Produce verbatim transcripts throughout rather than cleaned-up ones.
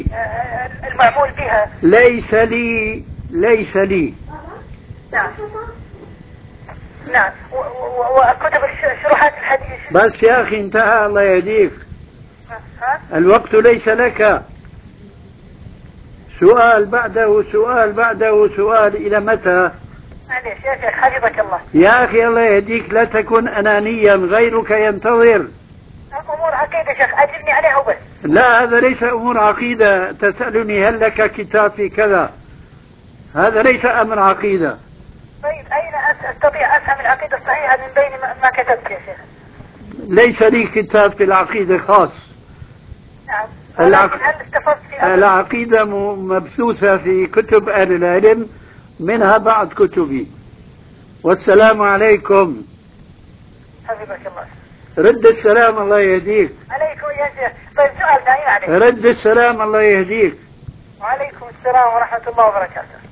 المعمول بها. ليس لي ليس لي نعم نعم. وكتب شروحات الحديث. بس يا أخي انتهى، الله يهديك. الوقت ليس لك. سؤال بعده سؤال بعده سؤال، إلى متى؟ معليش يا شيخ حفظك الله. يا أخي الله يهديك، لا تكن أنانيا، غيرك ينتظر. أمور عقيدة شيخ أجبني عليها وبس. لا، هذا ليس أمور عقيدة. تسألني هل لك كتاب في كذا، هذا ليس أمر عقيدة. طيب أين أستطيع أفهم العقيدة الصحيحة من بين ما كتبت يا شيخ؟ ليس لي كتاب في العقيدة خاص. نعم. العق... هل استفدت في العقيدة مبثوثة في كتب أهل العلم، منها بعض كتبي. والسلام عليكم. حفظك الله. رد السلام الله يهديك. عليكم يا شيخ. طيب سؤال ثاني عليك. رد السلام الله يهديك. وعليكم السلام ورحمة الله وبركاته.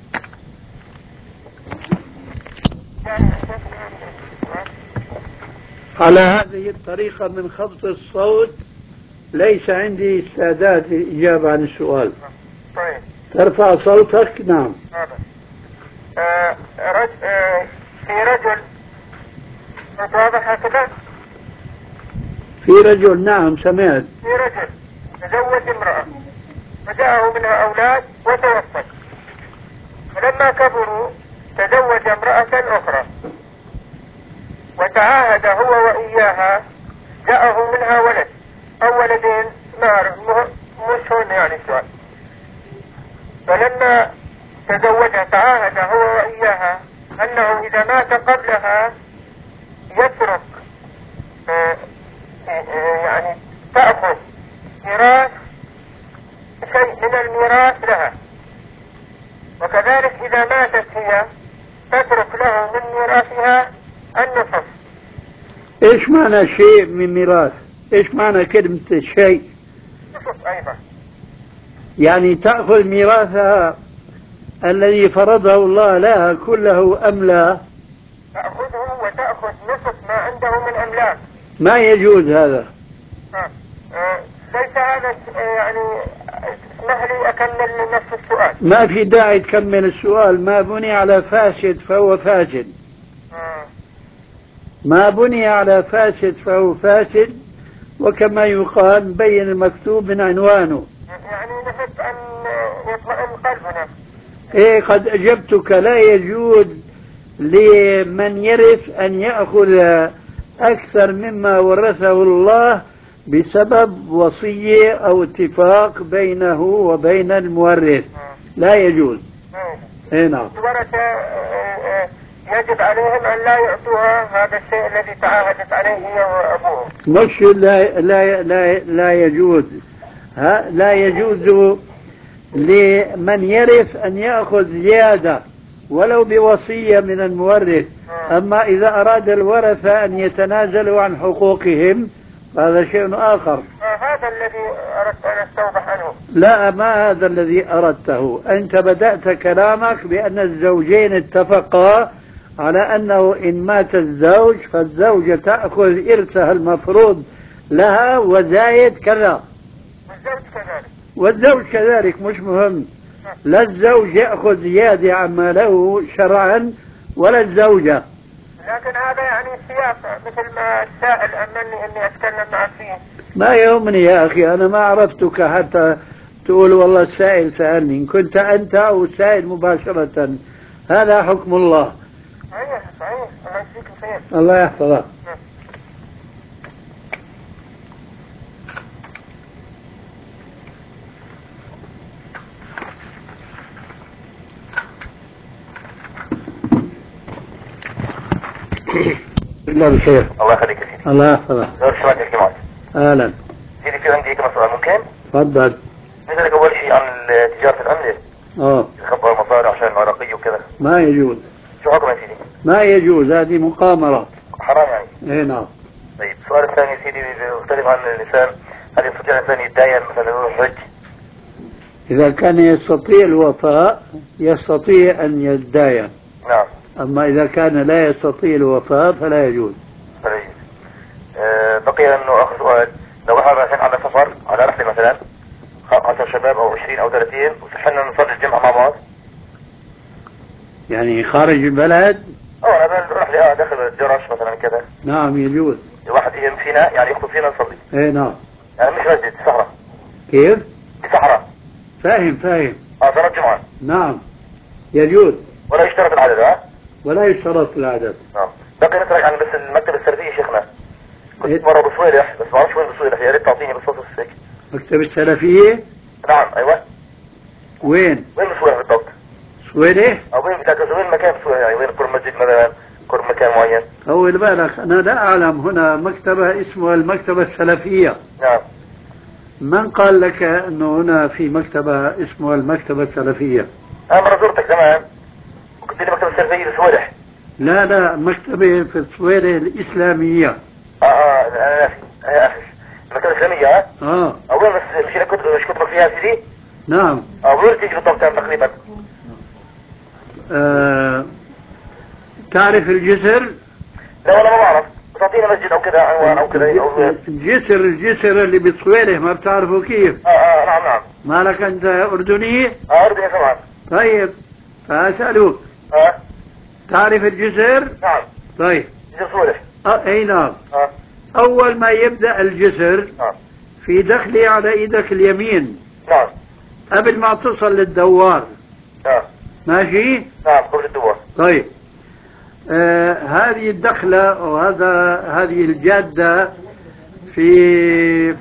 على هذه الطريقة من خفض الصوت ليس عندي استعداد للإجابة عن السؤال. طيب. ترفع صوتك. نعم. آه رج... آه في رجل واضح هكذا. في رجل، نعم سمعت. في رجل تزوج امرأة وجاءه منها أولاد وتوفت، فلما كبروا تزوج امرأة أخرى وتعاهد هو وإياها، جاءه منها ولد أو ولدين، ما أعرف مش هون يعني سؤال. فلما تزوجها تعاهد هو وإياها أنه إذا مات قبلها يترك آه آه يعني تأخذ ميراث شيء من الميراث لها، وكذلك إذا ماتت هي تترك له من ميراثها النصف. ايش معنى شيء من ميراث؟ ايش معنى كلمة شيء؟ نصف أيضا. يعني تأخذ ميراثها الذي فرضه الله لها كله أم لا؟ تأخذه وتأخذ نصف ما عنده من أملاك. ما يجوز هذا. آه. آه. ليس هذا يعني. اسمح لي أكمل نفس السؤال. ما في داعي تكمل السؤال. ما بني على فاسد فهو فاسد. آه. ما بني على فاسد فهو فاسد، وكما يقال بين المكتوب من عنوانه. يعني نحب أن يطمئن قلبنا. إيه قد أجبتك. لا يجوز لمن يرث أن يأخذ أكثر مما ورثه الله بسبب وصية أو اتفاق بينه وبين المورث. لا يجوز. إيه نعم. الورثة يجب عليهم أن لا يعطوها هذا الشيء الذي تعاهدت عليه هي وأبوه. مش لا لا لا, لا يجوز. ها لا يجوز لمن يرث أن يأخذ زيادة ولو بوصية من المورث. أما إذا أراد الورثة أن يتنازلوا عن حقوقهم هذا شيء آخر. هذا الذي أردت أن أستوضح عنه. لا، ما هذا الذي أردته. أنت بدأت كلامك بأن الزوجين اتفقا على أنه إن مات الزوج فالزوجة تأخذ إرثها المفروض لها وزايد كذا، والزوج كذلك. والزوج كذلك. مش مهم، لا الزوج يأخذ زيادة عما له شرعا ولا الزوجة. لكن هذا يعني سياق مثل ما السائل أمني أني أتكلم معك فيه. ما يهمني يا أخي، أنا ما عرفتك حتى تقول والله السائل سألني. إن كنت أنت أو السائل مباشرة هذا حكم الله. صحيح صحيح. الله يجزيك الخير. الله يحفظك. الله بخير. الله يخليك يا سيدي. الله يحفظك. دور شو عندك معك؟ أهلا. سيدي في عندي كم سؤال ممكن؟ تفضل. نسألك أول شيء عن تجارة الأمن. اه. تخبر المصاري عشان الورقية وكذا. ما يجوز. شو حكم يا سيدي؟ ما يجوز، هذه مقامرة. حرام يعني؟ ايه نعم. طيب السؤال الثاني يا سيدي مختلف عن الإنسان، هل يستطيع الإنسان يتداين مثلا يروح حج؟ إذا كان يستطيع الوفاء يستطيع أن يتداين. نعم. أما إذا كان لا يستطيع الوفاء فلا يجوز. فلا يجوز. أه بقي أنه آخر سؤال، لو واحد رايحين على سفر على رحلة مثلا عشر شباب أو عشرين وعشرين او ثلاثين وصحنا نصلي الجمعة مع بعض؟ يعني خارج البلد؟ اه انا بروح لي اه داخل الجرش مثلا كذا. نعم يجوز. واحد يهم فينا يعني يخطب فينا نصلي. ايه نعم. يعني مش مسجد صحراء. كيف؟ صحراء. فاهم فاهم. اه صلاة الجمعة. نعم يجوز. ولا يشترط العدد ها؟ ولا يشترط العدد. نعم. بقي نسألك عن بس المكتبة السلفية شيخنا. كنت إيه؟ مرة بصويلح بس ما اعرفش وين بصويلح، يا ريت تعطيني بالصوت السك. مكتبة السلفية؟ نعم ايوه. وين؟ وين بصويلح بالضبط؟ سويدة؟ او وين بتاعت وين مكان بصويلح يعني وين كل مسجد مثلا كل مكان معين؟ طول بالك أنا لا أعلم هنا مكتبة اسمها المكتبة السلفية. نعم. من قال لك أنه هنا في مكتبة اسمها المكتبة السلفية؟ انا مرة زرتك زمان وقلت لي مكتبة السلفية بصويلح. لا لا، مكتبة في السويدة الإسلامية. اه اه انا ناسي انا اسف. المكتبة الاسلامية ها؟ آه. او وين بس مش كتب مش كتبك فيها سيدي؟ نعم. اه وين تيجي بالضبط تقريبا؟ آه. تعرف الجسر؟ لا والله ما بعرف، تعطينا مسجد او كذا عنوان او كذا او الجسر الجسر اللي بالسويدة ما بتعرفوا كيف؟ اه اه نعم نعم. مالك أنت أردني؟ اه اردني طبعا. طيب فأسألوك، اه تعرف الجسر؟ نعم. طيب. جسر صولح. آه اي نعم. اه أول ما يبدأ الجسر نعم. في دخلي على إيدك اليمين نعم. قبل ما تصل للدوار. نعم. ماشي؟ نعم قبل الدوار. طيب. آه هذه الدخلة وهذا هذه الجادة في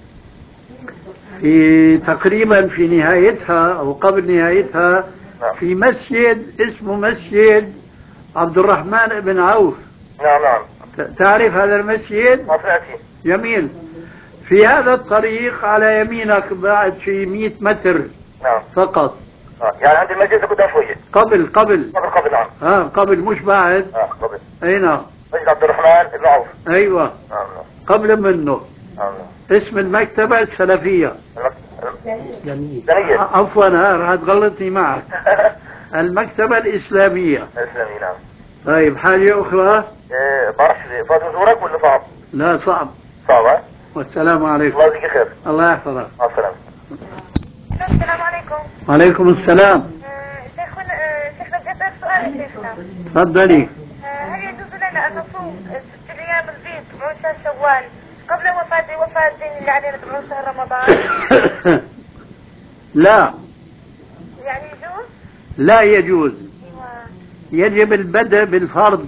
في تقريبا في نهايتها أو قبل نهايتها نعم. في مسجد اسمه مسجد عبد الرحمن بن عوف. نعم نعم. تعرف هذا المسجد؟ ما سمعت فيه. جميل. في هذا الطريق على يمينك بعد في مئة متر نعم. فقط. اه يعني عند المسجد قدام شوية. قبل قبل قبل قبل نعم. اه قبل مش بعد. اه قبل. اي نعم. مسجد عبد الرحمن بن عوف. ايوه. نعم نعم. قبل منه. نعم نعم. اسم المكتبة السلفية. إسلامية. عفوا ها راح تغلطني معك. المكتبة الإسلامية. الإسلامية نعم. طيب حاجة أخرى؟ ايه بعرفش فاضي نزورك ولا صعب؟ لا صعب. صعب ها؟ والسلام عليكم. الله يجزيك خير. الله يحفظك. مع السلامة. السلام عليكم. وعليكم السلام. شيخنا شيخنا بدي اسال سؤال شيخنا. تفضلي. هل يجوز لنا ان نصوم ست ايام البيض تبعون شهر شوال قبل وفاة وفاة الدين اللي علينا تبعون شهر رمضان؟ لا. يعني يجوز؟ لا يجوز. ايوه. يجب البدء بالفرض.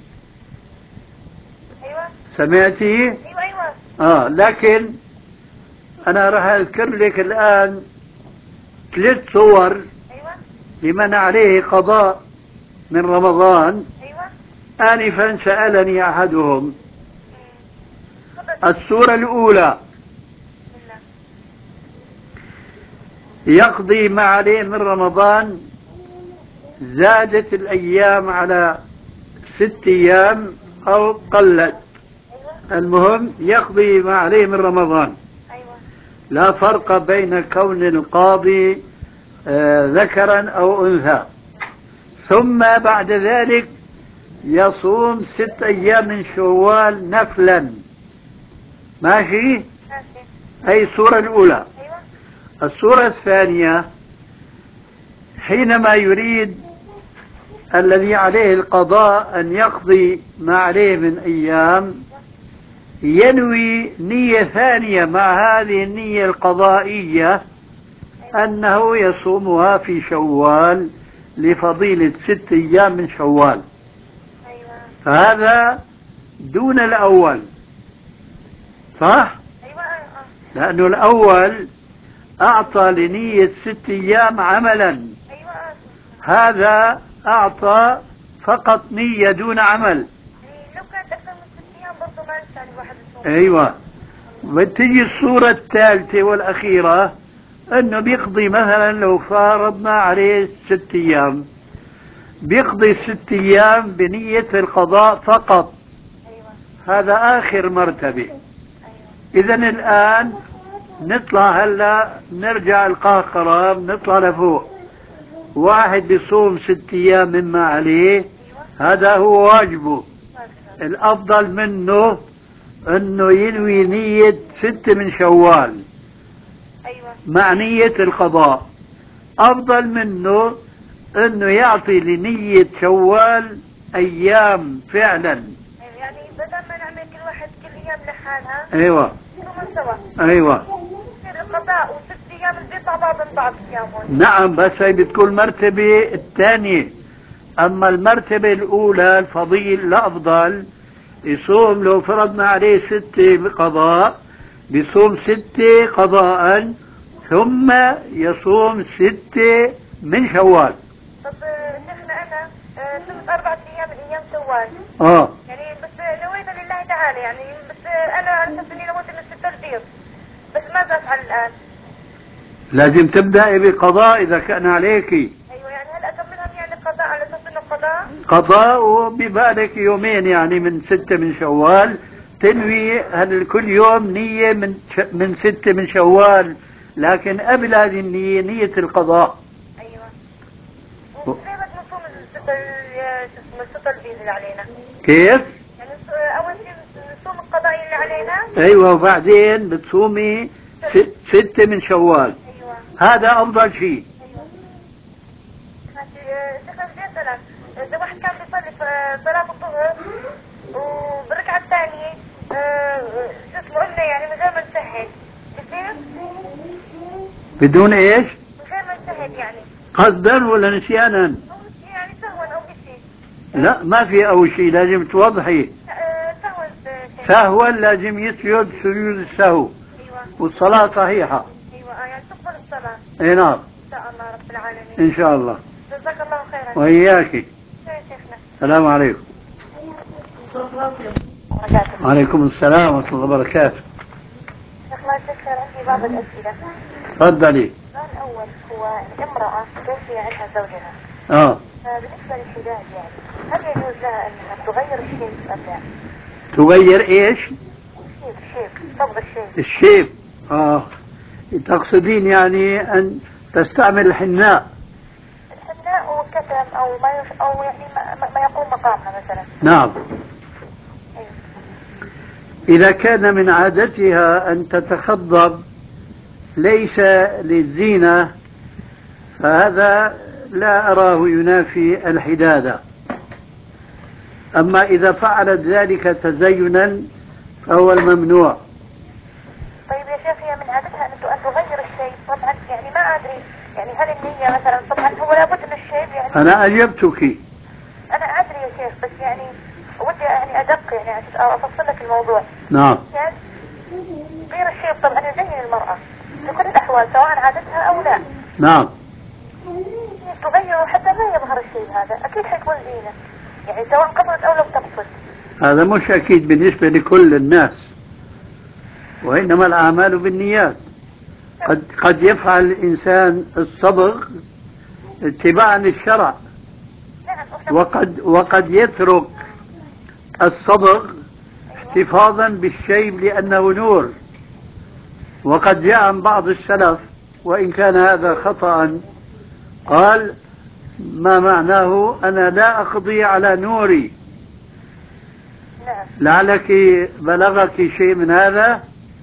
ايوه. سمعتي؟ ايوه ايوه. اه لكن انا راح اذكر لك الان ثلاث صور. ايوه. لمن عليه قضاء من رمضان. ايوه. آنفا سألني أحدهم. تفضل. الصورة الأولى يقضي ما عليه من رمضان، زادت الأيام على ست أيام أو قلت، المهم يقضي ما عليه من رمضان. ايوه. لا فرق بين كون القاضي آه ذكرا أو أنثى. ثم بعد ذلك يصوم ست أيام من شوال نفلا. ماشي؟ هي الصورة الأولى. ايوه. الصورة الثانية حينما يريد الذي عليه القضاء أن يقضي ما عليه من أيام، ينوي نية ثانية مع هذه النية القضائية أنه يصومها في شوال لفضيلة ست أيام من شوال. فهذا دون الأول، صح؟ لأنه الأول أعطى لنية ست أيام عملا، هذا أعطى فقط نية دون عمل. لو كانت أكثر من ست أيام برضه ما ينفع الواحد يصوم. أيوة. بتجي الصورة الثالثة والأخيرة أنه بيقضي مثلا لو فرضنا عليه ست أيام، بيقضي ست أيام بنية القضاء فقط. أيوة. هذا آخر مرتبة. أيوة. إذن الآن نطلع هلا نرجع القاهرة نطلع لفوق. واحد بيصوم ست أيام مما عليه، هذا هو واجبه. الأفضل منه أنه ينوي نية ست من شوال. أيوة. مع نية القضاء، أفضل منه أنه يعطي لنية شوال أيام فعلا. أيوة. يعني بدل ما نعمل كل واحد كل أيام لحالها. أيوة. يصومون سوا. أيوة. يصير القضاء وست أيام البيت مع بعض بعض صيامون. نعم، بس هي بتكون المرتبة الثانية. أما المرتبة الأولى الفضيل الأفضل يصوم، لو فرضنا عليه ستة قضاء بيصوم ستة قضاء ثم يصوم ستة من شوال. طب شيخنا أنا صمت أربعة أيام من أيام شوال. آه. يعني بس نويت لله تعالى، يعني بس أنا على أساس إني نويت إن الستة البيض، بس ماذا أفعل الآن؟ لازم تبدأ بقضاء إذا كان عليك. أيوة. يعني هل أكملهم يعني قضاء على أساس إنه قضاء؟ قضاء وببالك يومين يعني من ستة من شوال، تنوي هل كل يوم نية من ش... من ستة من شوال، لكن قبل هذه النية نية القضاء. أيوة. وكيف نصوم الستة شو اسمه الستة البيض اللي علينا؟ كيف؟ يعني أول شيء نصوم القضاء اللي علينا. أيوة، وبعدين بتصومي س... ستة من شوال. أيوة. هذا أفضل شيء. أيوة. ماشي. شيخنا بدي أسألك، إذا واحد كان بيصلي صلاة الظهر وبالركعة الثانية شو اسمه قلنا يعني من غير ما نشهد، بصير؟ بدون إيش؟ من غير ما نشهد يعني. قصدا ولا نسيانا؟ أو يعني سهوا أو بشيء. لا، ما في أول شيء، لازم توضحي. سهوا. سهوا لازم يسجد سجود السهو. أيوة. والصلاة صحيحة. أيوة. يعني تقبل الصلاة. اي نعم. إن شاء الله رب العالمين. إن شاء الله. جزاك الله خيرا. وإياك. يا شيخنا. السلام عليكم. وعليكم السلام ورحمة الله وبركاته. شيخنا الشيخ عندي بعض الأسئلة. تفضلي. السؤال الأول هو الامرأة توفي عنها زوجها. اه. فبالنسبة للحداد يعني هل يجوز لها أنها تغير الشيب أم لا؟ تغير ايش؟ الشيب الشيب صبغ الشيب. الشيب. اه. تقصدين يعني ان تستعمل الحناء؟ الحناء وكتم أو ما يف... أو يعني ما, ما يقوم مقامها مثلا. نعم. أيوة. إذا كان من عادتها أن تتخضب ليس للزينة فهذا لا أراه ينافي الحدادة. أما إذا فعلت ذلك تزينا فهو الممنوع. طيب يا شيخ، هي من عادتها أن تغير الشيب طبعا، يعني ما أدري يعني هل النية مثلا طبعا هو لابد من الشيب يعني. أنا أجبتك. أنا أدري يا شيخ، بس يعني ودي يعني أدق يعني عشان أفصل لك الموضوع. نعم. يعني غير الشيب طبعا يزين المرأة في كل الأحوال سواء عادتها أو لا. نعم. تغيره حتى ما يظهر الشيب هذا أكيد حيكون زينة، يعني سواء قصدت أو لم تقصد. هذا مش أكيد بالنسبة لكل الناس، وإنما الأعمال بالنيات. قد قد يفعل الإنسان الصبغ اتباعا للشرع، وقد وقد يترك الصبغ احتفاظا بالشيب لأنه نور. وقد جاء عن بعض السلف وإن كان هذا خطأ قال ما معناه أنا لا أقضي على نوري. لعلك بلغك شيء من هذا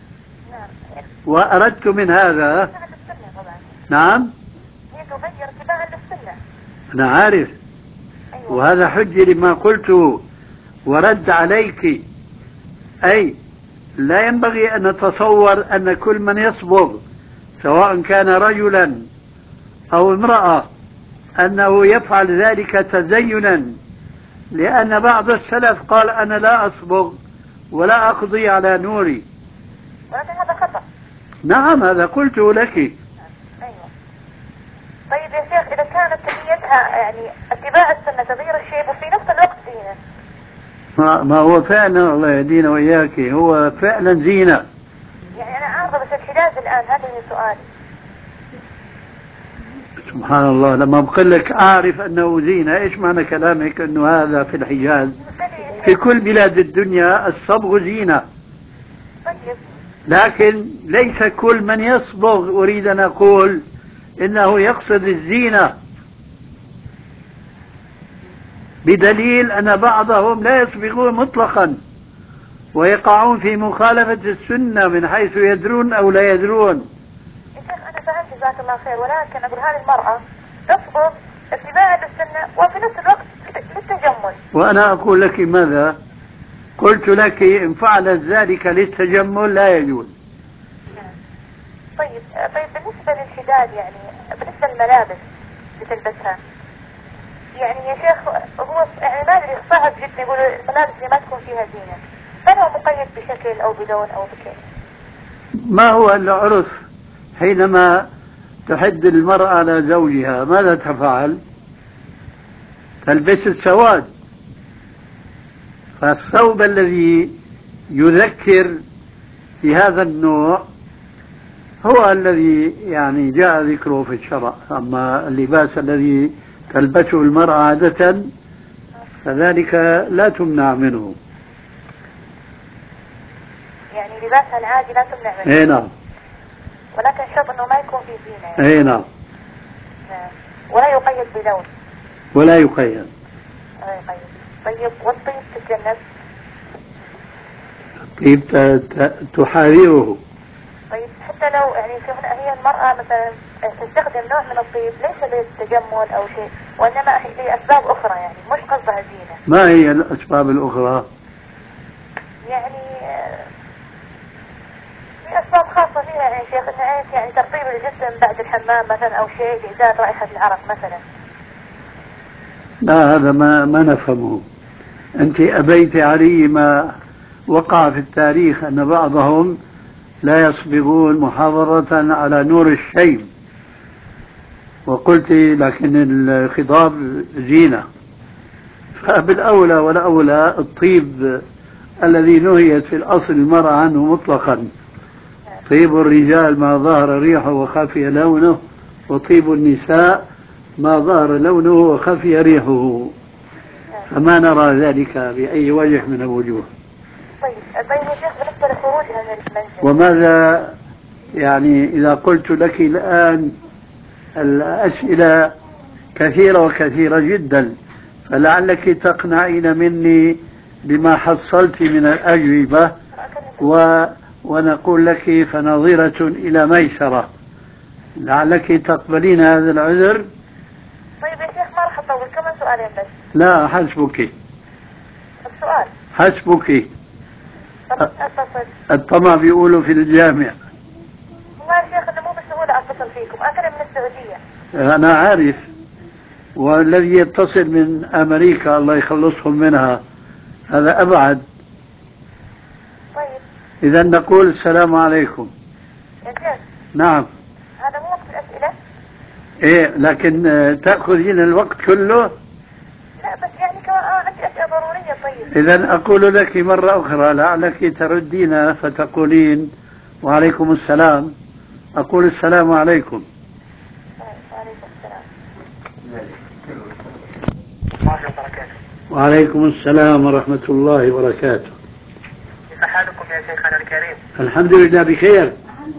وأردت من هذا. نعم. هي تغير اتباعا للسنة. أنا عارف. أيوة. وهذا حجة لما قلته ورد عليك. أي لا ينبغي أن نتصور أن كل من يصبغ سواء كان رجلا أو امرأة أنه يفعل ذلك تزينا، لأن بعض السلف قال أنا لا أصبغ ولا أقضي على نوري. ولكن هذا خطأ. نعم، هذا قلته لك. أيوة. طيب يا شيخ، إذا كانت نيتها يعني اتباع السنة تغيير الشيب وفي نفس الوقت زينة. ما, ما هو فعلا الله يهدينا وإياك، هو فعلا زينة. يعني أنا عارضة بس الحجاز الآن، هذا هو سؤالي. سبحان الله، لما بقول لك أعرف أنه زينة، إيش معنى كلامك أنه هذا في الحجاز؟ في كل بلاد الدنيا الصبغ زينة. طيب. لكن ليس كل من يصبغ أريد أن أقول إنه يقصد الزينة، بدليل أن بعضهم لا يصبغون مطلقا ويقعون في مخالفة السنة من حيث يدرون أو لا يدرون. جزاك الله خير، ولكن أقول هذه المرأة تصبر اتباعا للسنة وفي نفس الوقت للتجمل. وأنا أقول لك ماذا؟ قلت لك إن فعلت ذلك للتجمل لا يجوز. طيب طيب بالنسبة للحداد، يعني بالنسبة للملابس اللي تلبسها، يعني يا شيخ هو يعني ما أدري صعب جدا يقولوا الملابس اللي ما تكون فيها زينة، هل هو مقيد بشكل أو بلون أو بكيف؟ ما هو العرف حينما تحد المرأة على زوجها ماذا تفعل؟ تلبس السواد. فالثوب الذي يذكر في هذا النوع هو الذي يعني جاء ذكره في الشرع. أما اللباس الذي تلبسه المرأة عادة فذلك لا تمنع منه. يعني لباسها العادي لا تمنع منه؟ اي نعم. ولكن شرط انه ما يكون فيه زينة يعني. اي نعم. ولا يقيد بلون؟ ولا يقيد. ولا يقيد. طيب والطيب تتجنب؟ الطيب تحاذره. طيب حتى لو يعني هي المرأة مثلا تستخدم نوع من الطيب ليس للتجمل او شيء، وانما لاسباب اخرى، يعني مش قصدها زينة. ما هي الاسباب الاخرى؟ يعني في اسباب خاصة فيها يعني شيخ، انها يعني ترطيب الجسم بعد الحمام مثلا او شيء لإزالة رائحة العرق مثلا. لا هذا ما ما نفهمه. انت ابيت علي ما وقع في التاريخ ان بعضهم لا يصبغون محافظة على نور الشيب، وقلت لكن الخضاب زينة. فبالأولى والأولى الطيب الذي نهيت في الأصل المرأة عنه مطلقا، طيب الرجال ما ظهر ريحه وخفي لونه، وطيب النساء ما ظهر لونه وخفي ريحه، فما نرى ذلك بأي وجه من الوجوه. طيب طيب يا شيخ بالنسبة لخروجها من المنزل، وماذا يعني إذا قلت لك الآن الأسئلة كثيرة وكثيرة جدا، فلعلك تقنعين مني بما حصلت من الأجوبة و... ونقول لك فنظرة إلى ميسرة، لعلك تقبلين هذا العذر. طيب يا شيخ ما راح أطول، كمان سؤالين بس. لا حسبك. السؤال حسبك. أتصل. الطمع بيقولوا في الجامع. والله يا شيخ أنا مو بسهولة أتصل فيكم، أنا من السعودية. أنا عارف، والذي يتصل من أمريكا الله يخلصهم منها هذا أبعد. طيب إذا نقول السلام عليكم. يا شيخ. نعم. هذا مو وقت الأسئلة؟ إيه لكن تأخذين الوقت كله؟ لا بس يعني كمان آه عندي أشياء ضرورية. طيب إذا أقول لك مرة أخرى لعلك تردين فتقولين وعليكم السلام، أقول السلام عليكم. وعليكم السلام. وعليكم السلام ورحمة الله وبركاته. كيف حالكم يا شيخنا الكريم؟ الحمد لله بخير.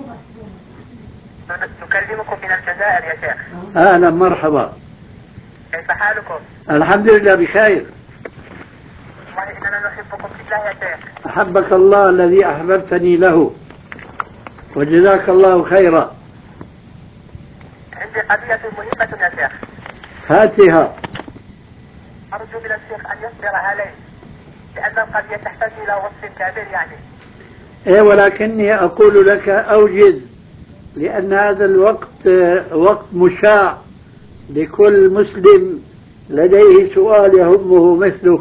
نكلمكم من الجزائر يا شيخ. أهلا مرحبا. كيف حالكم؟ الحمد لله بخير. والله إننا نحبكم في الله يا شيخ. أحبك الله الذي أحببتني له، وجزاك الله خيرا. عندي قضية مهمة يا شيخ. هاتها. أرجو من الشيخ أن يصبر علي، لأن القضية تحتاج إلى وصف كامل يعني. إيه ولكني أقول لك أوجز، لأن هذا الوقت وقت مشاع لكل مسلم لديه سؤال يهمه مثلك،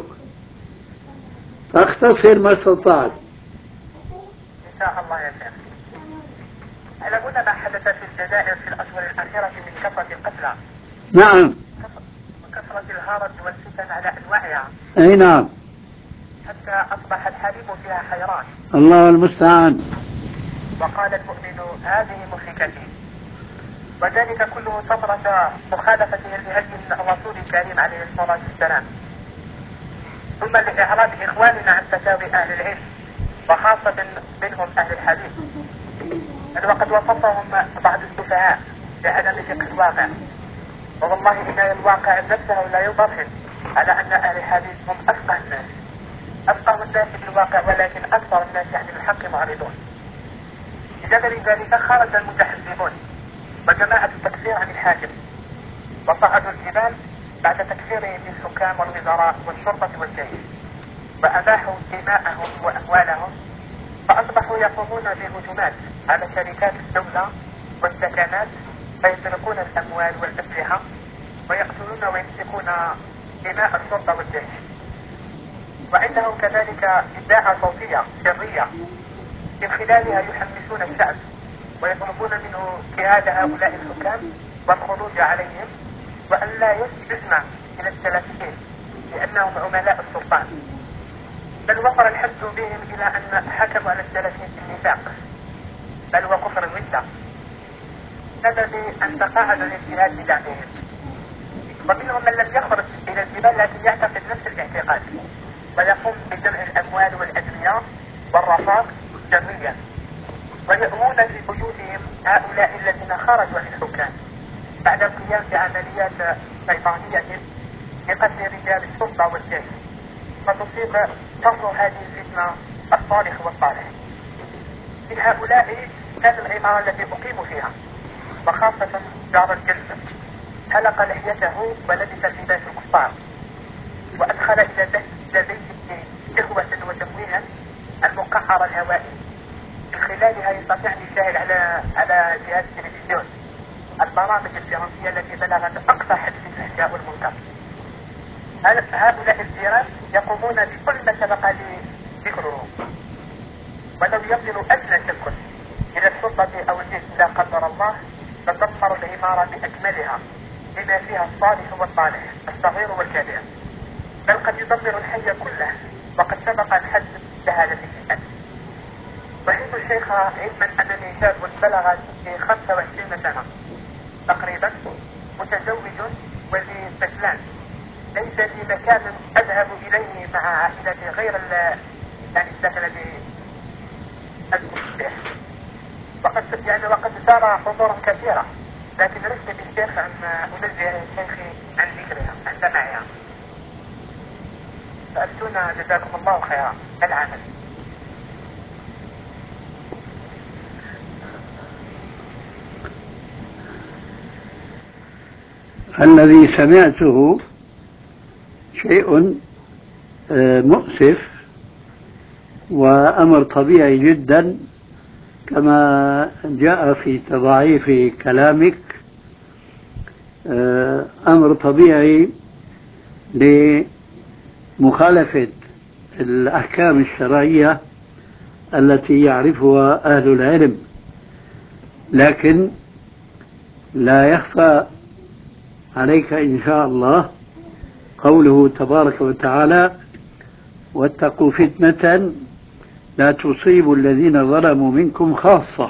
فاختصر ما استطعت. إن شاء الله يا شيخ. تعلمون ما حدث في الجزائر في الأشهر الأخيرة من كثرة القتلى؟ نعم. وكثرة الهرج والفتن على أنواعها. أي نعم. حتى أصبح الحليم فيها حيران. الله المستعان. وقال المؤمن هذه مهلكتي، وذلك كله ثمرة مخالفته لهدي الرسول الكريم عليه الصلاة والسلام، ثم لإعراض إخواننا عن فتاوي أهل العلم وخاصة منهم أهل الحديث، بل وقد وصفهم بعض السفهاء بعدم فقه الواقع. والله إن الواقع نفسه لا يبرهن على أن أهل الحديث هم أفقه الناس، أفقه الناس بالواقع، ولكن أكثر الناس عن الحق معرضون. لذلك خرج المتحزبون وجماعة التكفير عن الحاكم، وصعدوا الجبال بعد تكفيرهم للحكام والوزراء والشرطة والجيش، وأباحوا دماءهم وأموالهم، فأصبحوا يقومون بهجومات على شركات الدولة والسكنات، فيسرقون الأموال والأسلحة ويقتلون ويسفكون دماء الشرطة والجيش. وعندهم كذلك إذاعة صوتية سرية من خلالها يحمسون الشعب ويطلبون منه جهاد هؤلاء الحكام والخروج عليهم، وأن لا يسمع إلى السلفيين لأنهم عملاء السلطان. بل وصل الحد بهم إلى أن حكموا على السلفيين بالنفاق بل وكفر الردة بسبب أن تقاعدوا الاجتهاد بدعمهم. ومنهم من لم يخرج إلى الجبال لكن يعتقد نفس الاعتقاد ويقوم بجمع الأموال والأدوية والرفاق سريا، ويأمون في بيوتهم هؤلاء الذين خرجوا عن الحكام بعد القيام بعمليات شيطانية لقتل رجال السلطة والجيش، فتصيب شر هذه الفتنة الصالح والصالح. من هؤلاء كان العمارة التي أقيم فيها وخاصة جار الجلسة حلق لحيته ولبس لباس الكفار، وأدخل إلى بيته قهوة وتمويها المقعر الهوائي، من خلالها يستطيع أن يشاهد على على جهاز التلفزيون البرامج الفرنسية التي بلغت أقصى حد في الفحشاء والمنكر. هؤلاء الجيران يقومون بكل ما سبق لي ذكره، ولو يصل أدنى شك إلى السلطة أو الجيش لا قدر الله تدمر العمارة بأكملها بما فيها الصالح والطالح الصغير والكبير، بل قد يدمر الحي كله، وقد سبق الحد بهذا الشأن. وحيث الشيخ علما أنني شاب بلغ في خمسة وعشرين سنة تقريبا، متزوج وذي سكلان، ليس لي مكان أذهب إليه مع عائلتي غير يعني السكن المسلح، وقد يعني وقد سار أمور كثيرة، لكن رشد بالشيخ أن أنزه الشيخ عن ذكرها عن سماعها. سألتونا جزاكم الله خيرا العمل. الذي سمعته شيء مؤسف وأمر طبيعي جدا كما جاء في تضعيف كلامك، أمر طبيعي لمخالفة الأحكام الشرعية التي يعرفها أهل العلم، لكن لا يخفى عليك إن شاء الله قوله تبارك وتعالى: واتقوا فتنة لا تصيب الذين ظلموا منكم خاصة.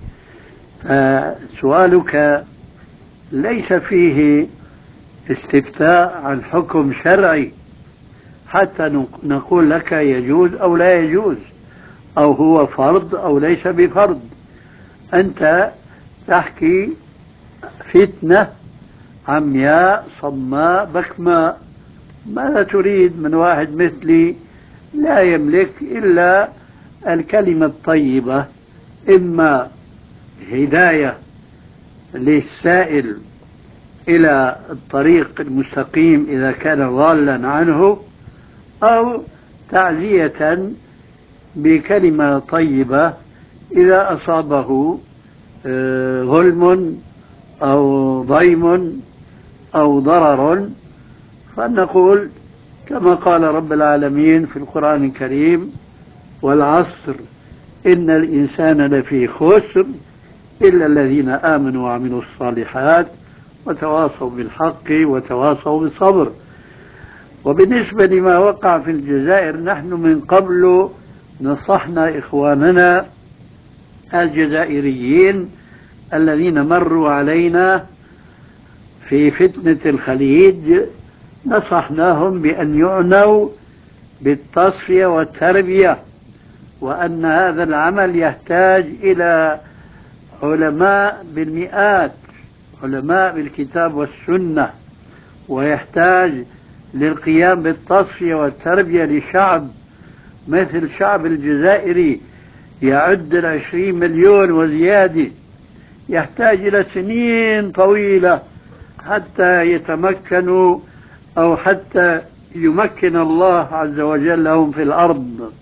فسؤالك ليس فيه استفتاء عن حكم شرعي حتى نقول لك يجوز أو لا يجوز، أو هو فرض أو ليس بفرض. أنت تحكي فتنة عمياء صماء بكماء. ماذا تريد من واحد مثلي لا يملك إلا الكلمة الطيبة، إما هداية للسائل إلى الطريق المستقيم إذا كان ضالا عنه، أو تعزية بكلمة طيبة إذا أصابه ظلم أو ضيم أو ضرر، فنقول كما قال رب العالمين في القرآن الكريم: والعصر إن الإنسان لفي خسر إلا الذين آمنوا وعملوا الصالحات وتواصوا بالحق وتواصوا بالصبر. وبالنسبة لما وقع في الجزائر، نحن من قبل نصحنا إخواننا الجزائريين الذين مروا علينا في فتنة الخليج، نصحناهم بأن يعنوا بالتصفية والتربية، وأن هذا العمل يحتاج إلى علماء بالمئات، علماء بالكتاب والسنة، ويحتاج للقيام بالتصفية والتربية لشعب مثل الشعب الجزائري يعد العشرين مليون وزيادة، يحتاج إلى سنين طويلة حتى يتمكنوا أو حتى يمكن الله عز وجل لهم في الأرض.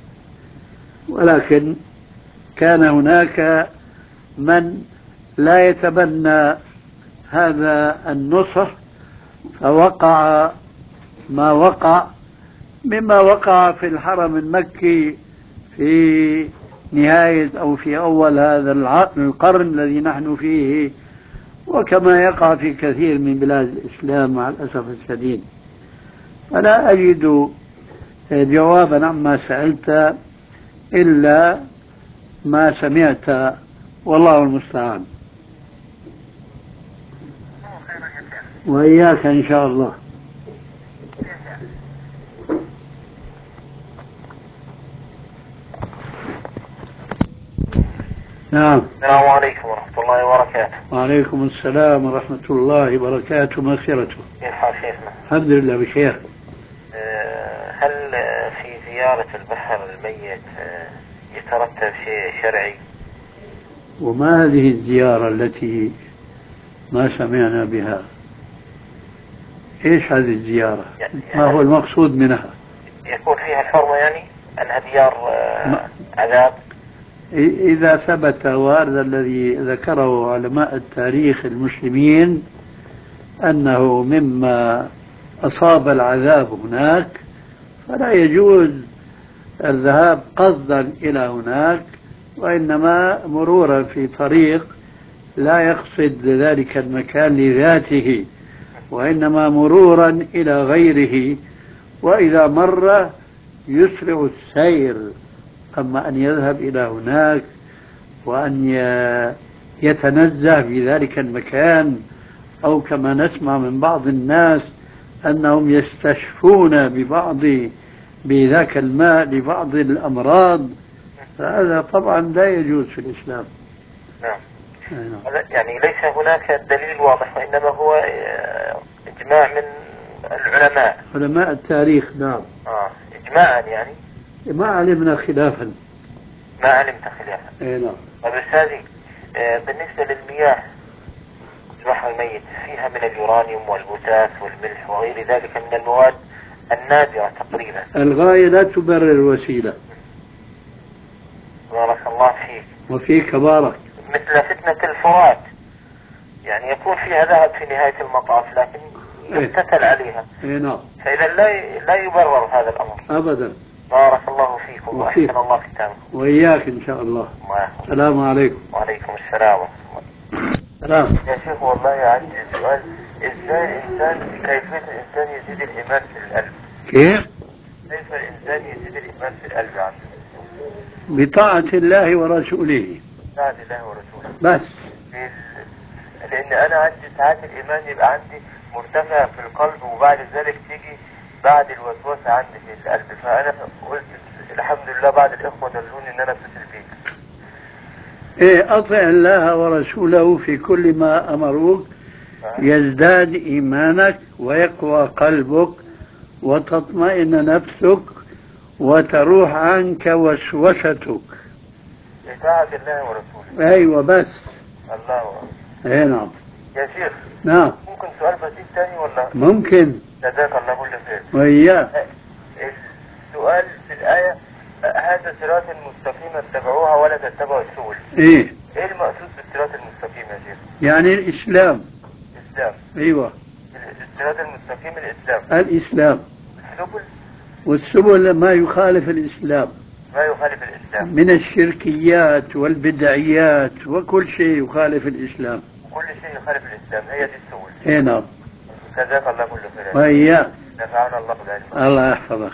ولكن كان هناك من لا يتبنى هذا النصح، فوقع ما وقع مما وقع في الحرم المكي في نهاية أو في أول هذا القرن الذي نحن فيه، وكما يقع في كثير من بلاد الإسلام مع الأسف الشديد. فلا أجد جوابا عما سألت إلا ما سمعت، والله المستعان. وإياك إن شاء الله. نعم. السلام عليكم ورحمة الله وبركاته. وعليكم السلام ورحمة الله وبركاته، مغفرته. كيف حال شيخنا؟ الحمد لله بخير. هل في زيارة البحر الميت يترتب شيء شرعي؟ وما هذه الزيارة التي ما سمعنا بها؟ إيش هذه الزيارة؟ يعني ما هو المقصود منها؟ يكون فيها الحرمة، يعني أنها ديار عذاب؟ إذا ثبت، وهذا الذي ذكره علماء التاريخ المسلمين، أنه مما أصاب العذاب هناك، فلا يجوز الذهاب قصدا إلى هناك، وإنما مرورا في طريق لا يقصد ذلك المكان لذاته، وإنما مرورا إلى غيره، وإذا مر يسرع السير. أما أن يذهب إلى هناك وأن يتنزه في ذلك المكان، أو كما نسمع من بعض الناس أنهم يستشفون ببعض بذاك الماء لبعض الأمراض، فهذا طبعا لا يجوز في الإسلام. نعم. يعني ليس هناك دليل واضح، وإنما هو إجماع من العلماء، علماء التاريخ. نعم. آه. إجماعا يعني ما علمنا خلافا. ما علمت خلافا. اي نعم. طيب أستاذي، بالنسبة للمياه البحر الميت فيها من اليورانيوم والبوتاس والملح وغير ذلك من المواد النادرة تقريبا. الغاية لا تبرر الوسيلة. بارك الله فيك. وفيك بارك. مثل فتنة الفرات، يعني يكون فيها ذهب في نهاية المطاف، لكن يقتتل عليها. اي نعم. فإذا لا لا يبرر هذا الأمر أبدا. بارك الله فيكم وأحسن الله ختامكم. وإياك إن شاء الله. السلام عليكم. وعليكم السلام ورحمة الله. سلام. يا شيخ والله عندي سؤال، ازاي الإنسان كيفية الإنسان يزيد الإيمان في القلب؟ كيف؟ كيف الإنسان يزيد الإيمان في القلب عنه؟ بطاعة الله ورسوله. بطاعة الله ورسوله بس. لأن أنا عندي ساعات الإيمان يبقى عندي مرتفع في القلب، وبعد ذلك تيجي بعد الوسوسة عندي في القلب، فأنا قلت الحمد لله بعد الإخوة دلوني إن أنا أتصل بيك. إيه، أطع الله ورسوله في كل ما أمروك، يزداد إيمانك ويقوى قلبك وتطمئن نفسك وتروح عنك وسوستك. بطاعة الله ورسوله. أيوة بس. الله أكبر. اي نعم. يا شيخ. نعم. ممكن سؤال بسيط تاني ولا؟ ممكن. جزاك الله كل خير. وإياه. السؤال في الآية هذا صراط المستقيم اتبعوها ولا تتبعوا السبل. ايه. ايه المقصود بالصراط المستقيم يا شيخ؟ يعني الإسلام. الإسلام. ايوه. الصراط المستقيم الإسلام. الإسلام. السبل. والسبل ما يخالف الإسلام. ما يخالف الإسلام. من الشركيات والبدعيات وكل شيء يخالف الإسلام. كل شيء يخالف الإسلام، هي دي السبل. اي نعم. جزاك الله كل خير. وإياك. نفعنا الله بالعلم. الله يحفظك.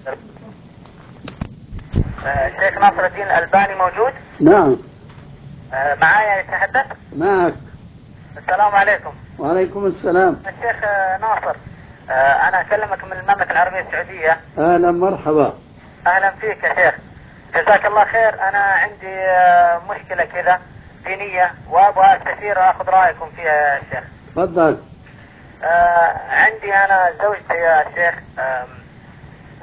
الشيخ ناصر الدين الألباني موجود؟ نعم. آه معايا يتحدث؟ معك. السلام عليكم. وعليكم السلام. الشيخ ناصر، آه أنا أكلمك من المملكة العربية السعودية. أهلا مرحبا. أهلا فيك يا شيخ، جزاك الله خير. أنا عندي آه مشكلة كذا دينية وأبغى أستشير أخذ رأيكم فيها يا شيخ. تفضل. آه عندي أنا زوجتي يا شيخ، آه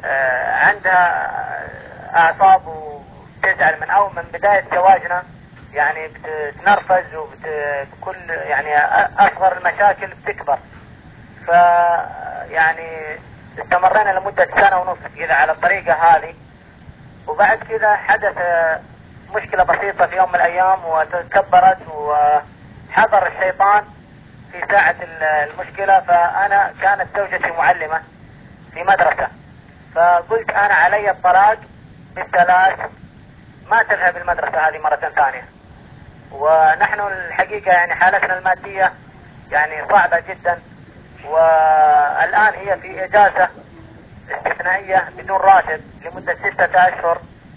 آه عندها أعصاب وتزعل من أول من بداية زواجنا، يعني بتنرفز وبكل يعني اصغر المشاكل بتكبر. ف يعني استمرينا لمدة سنة ونص كذا على الطريقة هذه، وبعد كذا حدث مشكلة بسيطة في يوم من الايام وتكبرت وحضر الشيطان في ساعة المشكلة. فانا كانت زوجتي معلمة في مدرسة، فقلت انا علي الطلاق بالثلاث، ما تذهب المدرسة هذه مرة ثانية. ونحن الحقيقة يعني حالتنا المادية يعني صعبة جدا، والآن هي في إجازة استثنائية بدون راتب لمدة ستة أشهر،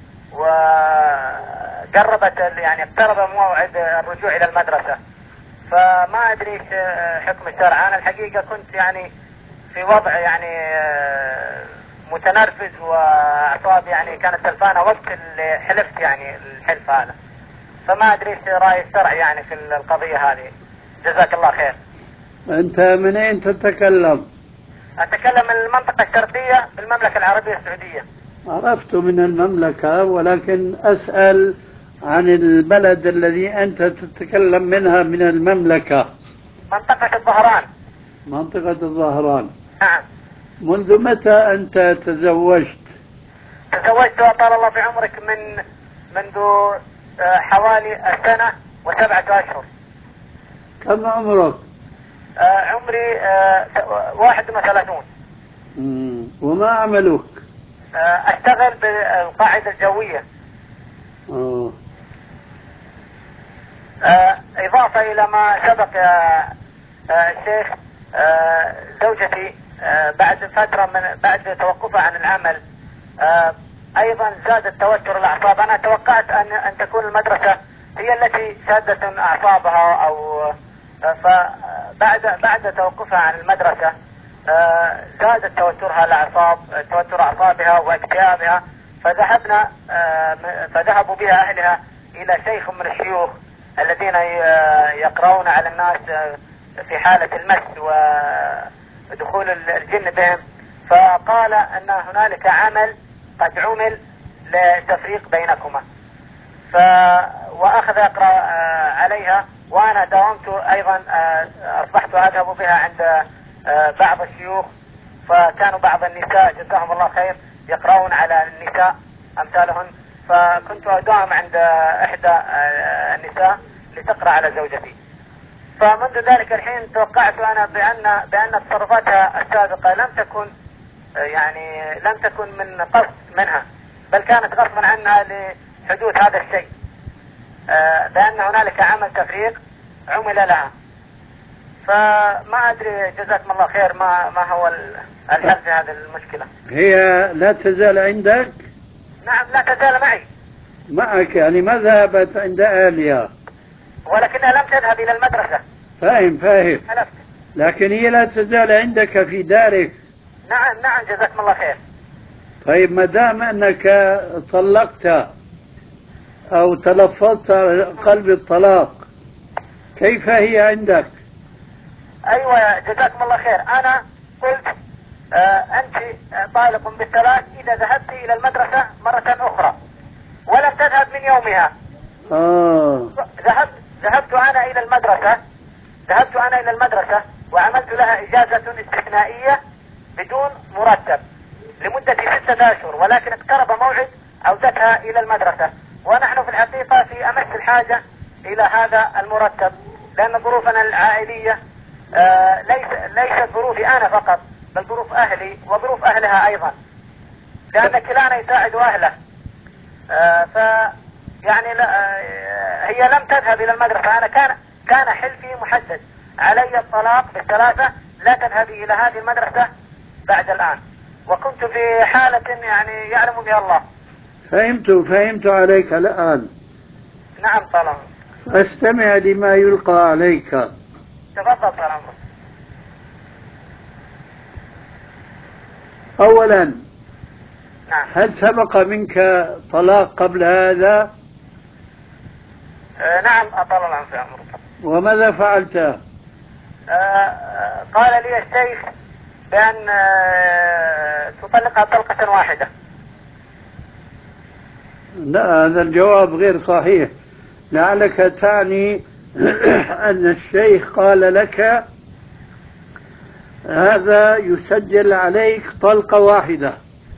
وقربت يعني اقترب موعد الرجوع إلى المدرسة. فما أدري ايش حكم الشرع. أنا الحقيقة كنت يعني في وضع يعني متنرفز وأعصابي يعني كانت تلفانة وقت اللي حلفت يعني الحلف هذا، فما أدري ايش رأي الشرع يعني في القضية هذه. جزاك الله خير. أنت من أين تتكلم؟ أتكلم من المنطقة الشرقية في المملكة العربية السعودية. عرفت من المملكة، ولكن أسأل عن البلد الذي أنت تتكلم منها من المملكة. منطقة الظهران. منطقة الظهران. نعم. منذ متى أنت تزوجت؟ تزوجت وطال الله في عمرك من منذ حوالي سنة وسبعة أشهر. كم عمرك؟ آه عمري آه واحد وثلاثون. وما عملك؟ آه أشتغل بالقاعدة الجوية. أوه. آه إضافة إلى ما سبق آه آه الشيخ، آه زوجتي آه بعد فترة من بعد توقفها عن العمل آه أيضا زادت توتر الأعصاب. أنا توقعت أن أن تكون المدرسة هي التي شادت أعصابها، أو آه فبعد بعد توقفها عن المدرسة آه زادت توترها الأعصاب توتر أعصابها واكتئابها. فذهبنا آه فذهبوا بها أهلها إلى شيخ من الشيوخ الذين يقرؤون على الناس في حالة المس ودخول الجن بهم. فقال أن هنالك عمل قد عمل لتفريق بينكما. ف وأخذ يقرأ عليها، وأنا داومت أيضا، أصبحت أذهب بها عند بعض الشيوخ. فكانوا بعض النساء جزاهم الله خير يقرؤون على النساء أمثالهن، فكنت أداوم عند إحدى النساء لتقرأ على زوجتي. فمنذ ذلك الحين توقعت أنا بأن بأن تصرفاتها السابقة لم تكن يعني لم تكن من قصد منها، بل كانت غصبا عنها لحدوث هذا الشيء، بأن هنالك عمل تفريق عمل لها. فما أدري جزاكم الله خير ما ما هو الحل في هذه المشكلة. هي لا تزال عندك؟ نعم لا تزال معي. معك يعني ما ذهبت عند أهلها؟ ولكنها لم تذهب إلى المدرسة. فاهم فاهم. حلفت. لكن هي لا تزال عندك في دارك. نعم نعم جزاكم الله خير. طيب ما دام أنك طلقت أو تلفظت قلب الطلاق، كيف هي عندك؟ أيوة جزاكم الله خير. أنا قلت آه أنت طالق بالثلاث إذا ذهبت إلى المدرسة مرة أخرى، ولم تذهب من يومها. آه. ذهبت ذهبت أنا إلى المدرسة ذهبت أنا إلى المدرسة وعملت لها إجازة استثنائية بدون مرتب لمدة ستة أشهر، ولكن اقترب موعد عودتها إلى المدرسة، ونحن في الحقيقة في أمس الحاجة إلى هذا المرتب، لأن ظروفنا العائلية آه ليس ليست ظروفي أنا فقط، بل ظروف أهلي وظروف أهلها أيضا، لأن كلانا يساعد أهله. آه ف يعني لا آه هي لم تذهب إلى المدرسة. أنا كان كان حلفي محدد علي الطلاق بالثلاثة، لا تذهبي إلى هذه المدرسة بعد الآن، وكنت في حالة يعني يعلم بها الله. فهمت فهمت عليك الآن. نعم طال عمرك. استمع لما يلقى عليك. تفضل طال عمرك. أولا، نعم. هل سبق منك طلاق قبل هذا؟ آه نعم أطال الله في عمرك. وماذا فعلت؟ آه قال لي الشيخ بأن آه تطلقها طلقة واحدة. لا، هذا الجواب غير صحيح. لعلك تعني أن الشيخ قال لك هذا يسجل عليك طلقة واحدة،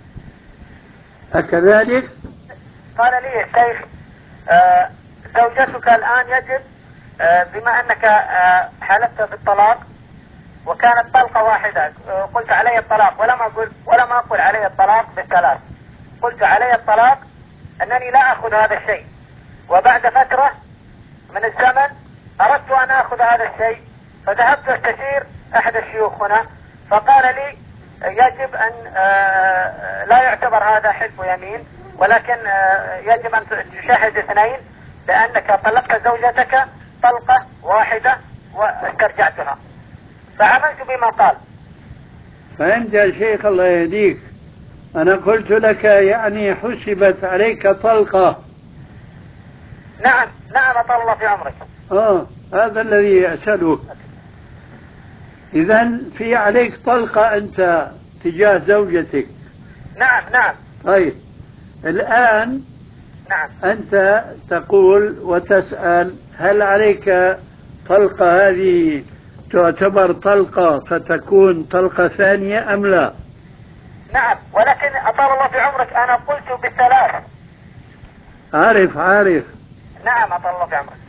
أكذلك؟ قال لي الشيخ آه زوجتك الآن يجب آه بما أنك آه حلفت بالطلاق وكانت طلقة واحدة، آه قلت علي الطلاق ولم أقل ولم أقل علي الطلاق بالثلاث، قلت علي الطلاق أنني لا أخذ هذا الشيء، وبعد فترة من الزمن أردت أن أخذ هذا الشيء، فذهبت أستشير أحد الشيوخ هنا فقال لي يجب أن آه لا يعتبر هذا حلف يمين، ولكن آه يجب أن تشاهد اثنين لأنك طلقت زوجتك طلقة واحدة واسترجعتها، فعملت بما قال. فأنت يا شيخ الله يهديك، أنا قلت لك يعني حسبت عليك طلقة. نعم نعم أطال الله في عمرك. آه هذا الذي أسألك. إذن في عليك طلقة أنت تجاه زوجتك. نعم نعم. طيب الآن نعم. أنت تقول وتسأل هل عليك طلقة هذه تعتبر طلقة فتكون طلقة ثانية أم لا؟ نعم، ولكن أطال الله في عمرك أنا قلت بالثلاث. عارف عارف. نعم أطال الله في عمرك.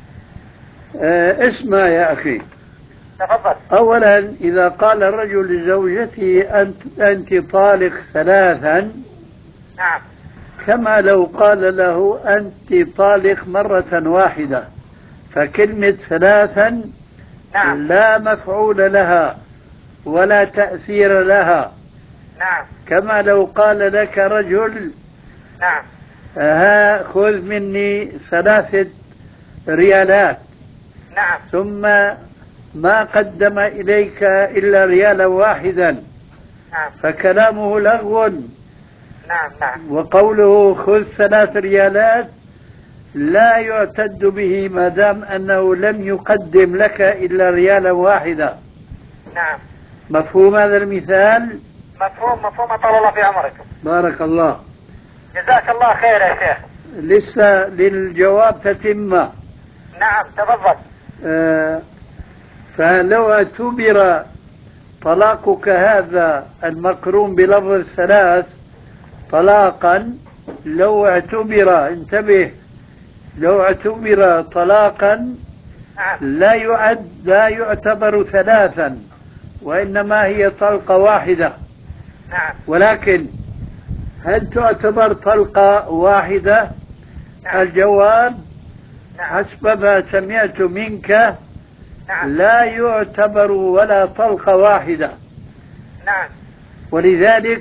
آه اسمع يا أخي. تفضل. أولا إذا قال الرجل لزوجته أنت, أنت طالق ثلاثا، نعم، كما لو قال له أنت طالق مرة واحدة، فكلمة ثلاثا نعم، لا مفعول لها ولا تأثير لها. نعم، كما لو قال لك رجل نعم، ها خذ مني ثلاثة ريالات، نعم، ثم ما قدم إليك إلا ريالا واحدا، نعم، فكلامه لغو. نعم، نعم، وقوله خذ ثلاث ريالات لا يعتد به ما دام أنه لم يقدم لك إلا ريالا واحدا. نعم. مفهوم هذا المثال؟ مفهوم مفهوم أطال الله في عمرك. بارك الله. جزاك الله خير يا شيخ. لسه للجواب تتمة. نعم تفضل. آه فلو اعتبر طلاقك هذا المقرون بلفظ الثلاث طلاقا، لو اعتبر انتبه لو اعتبر طلاقا نعم، لا يعد لا يعتبر ثلاثا، وإنما هي طلقة واحدة. نعم، ولكن هل تعتبر طلقة واحدة؟ نعم، الجواب نعم، حسب ما سمعت منك نعم، لا يعتبر ولا طلقة واحدة. نعم، ولذلك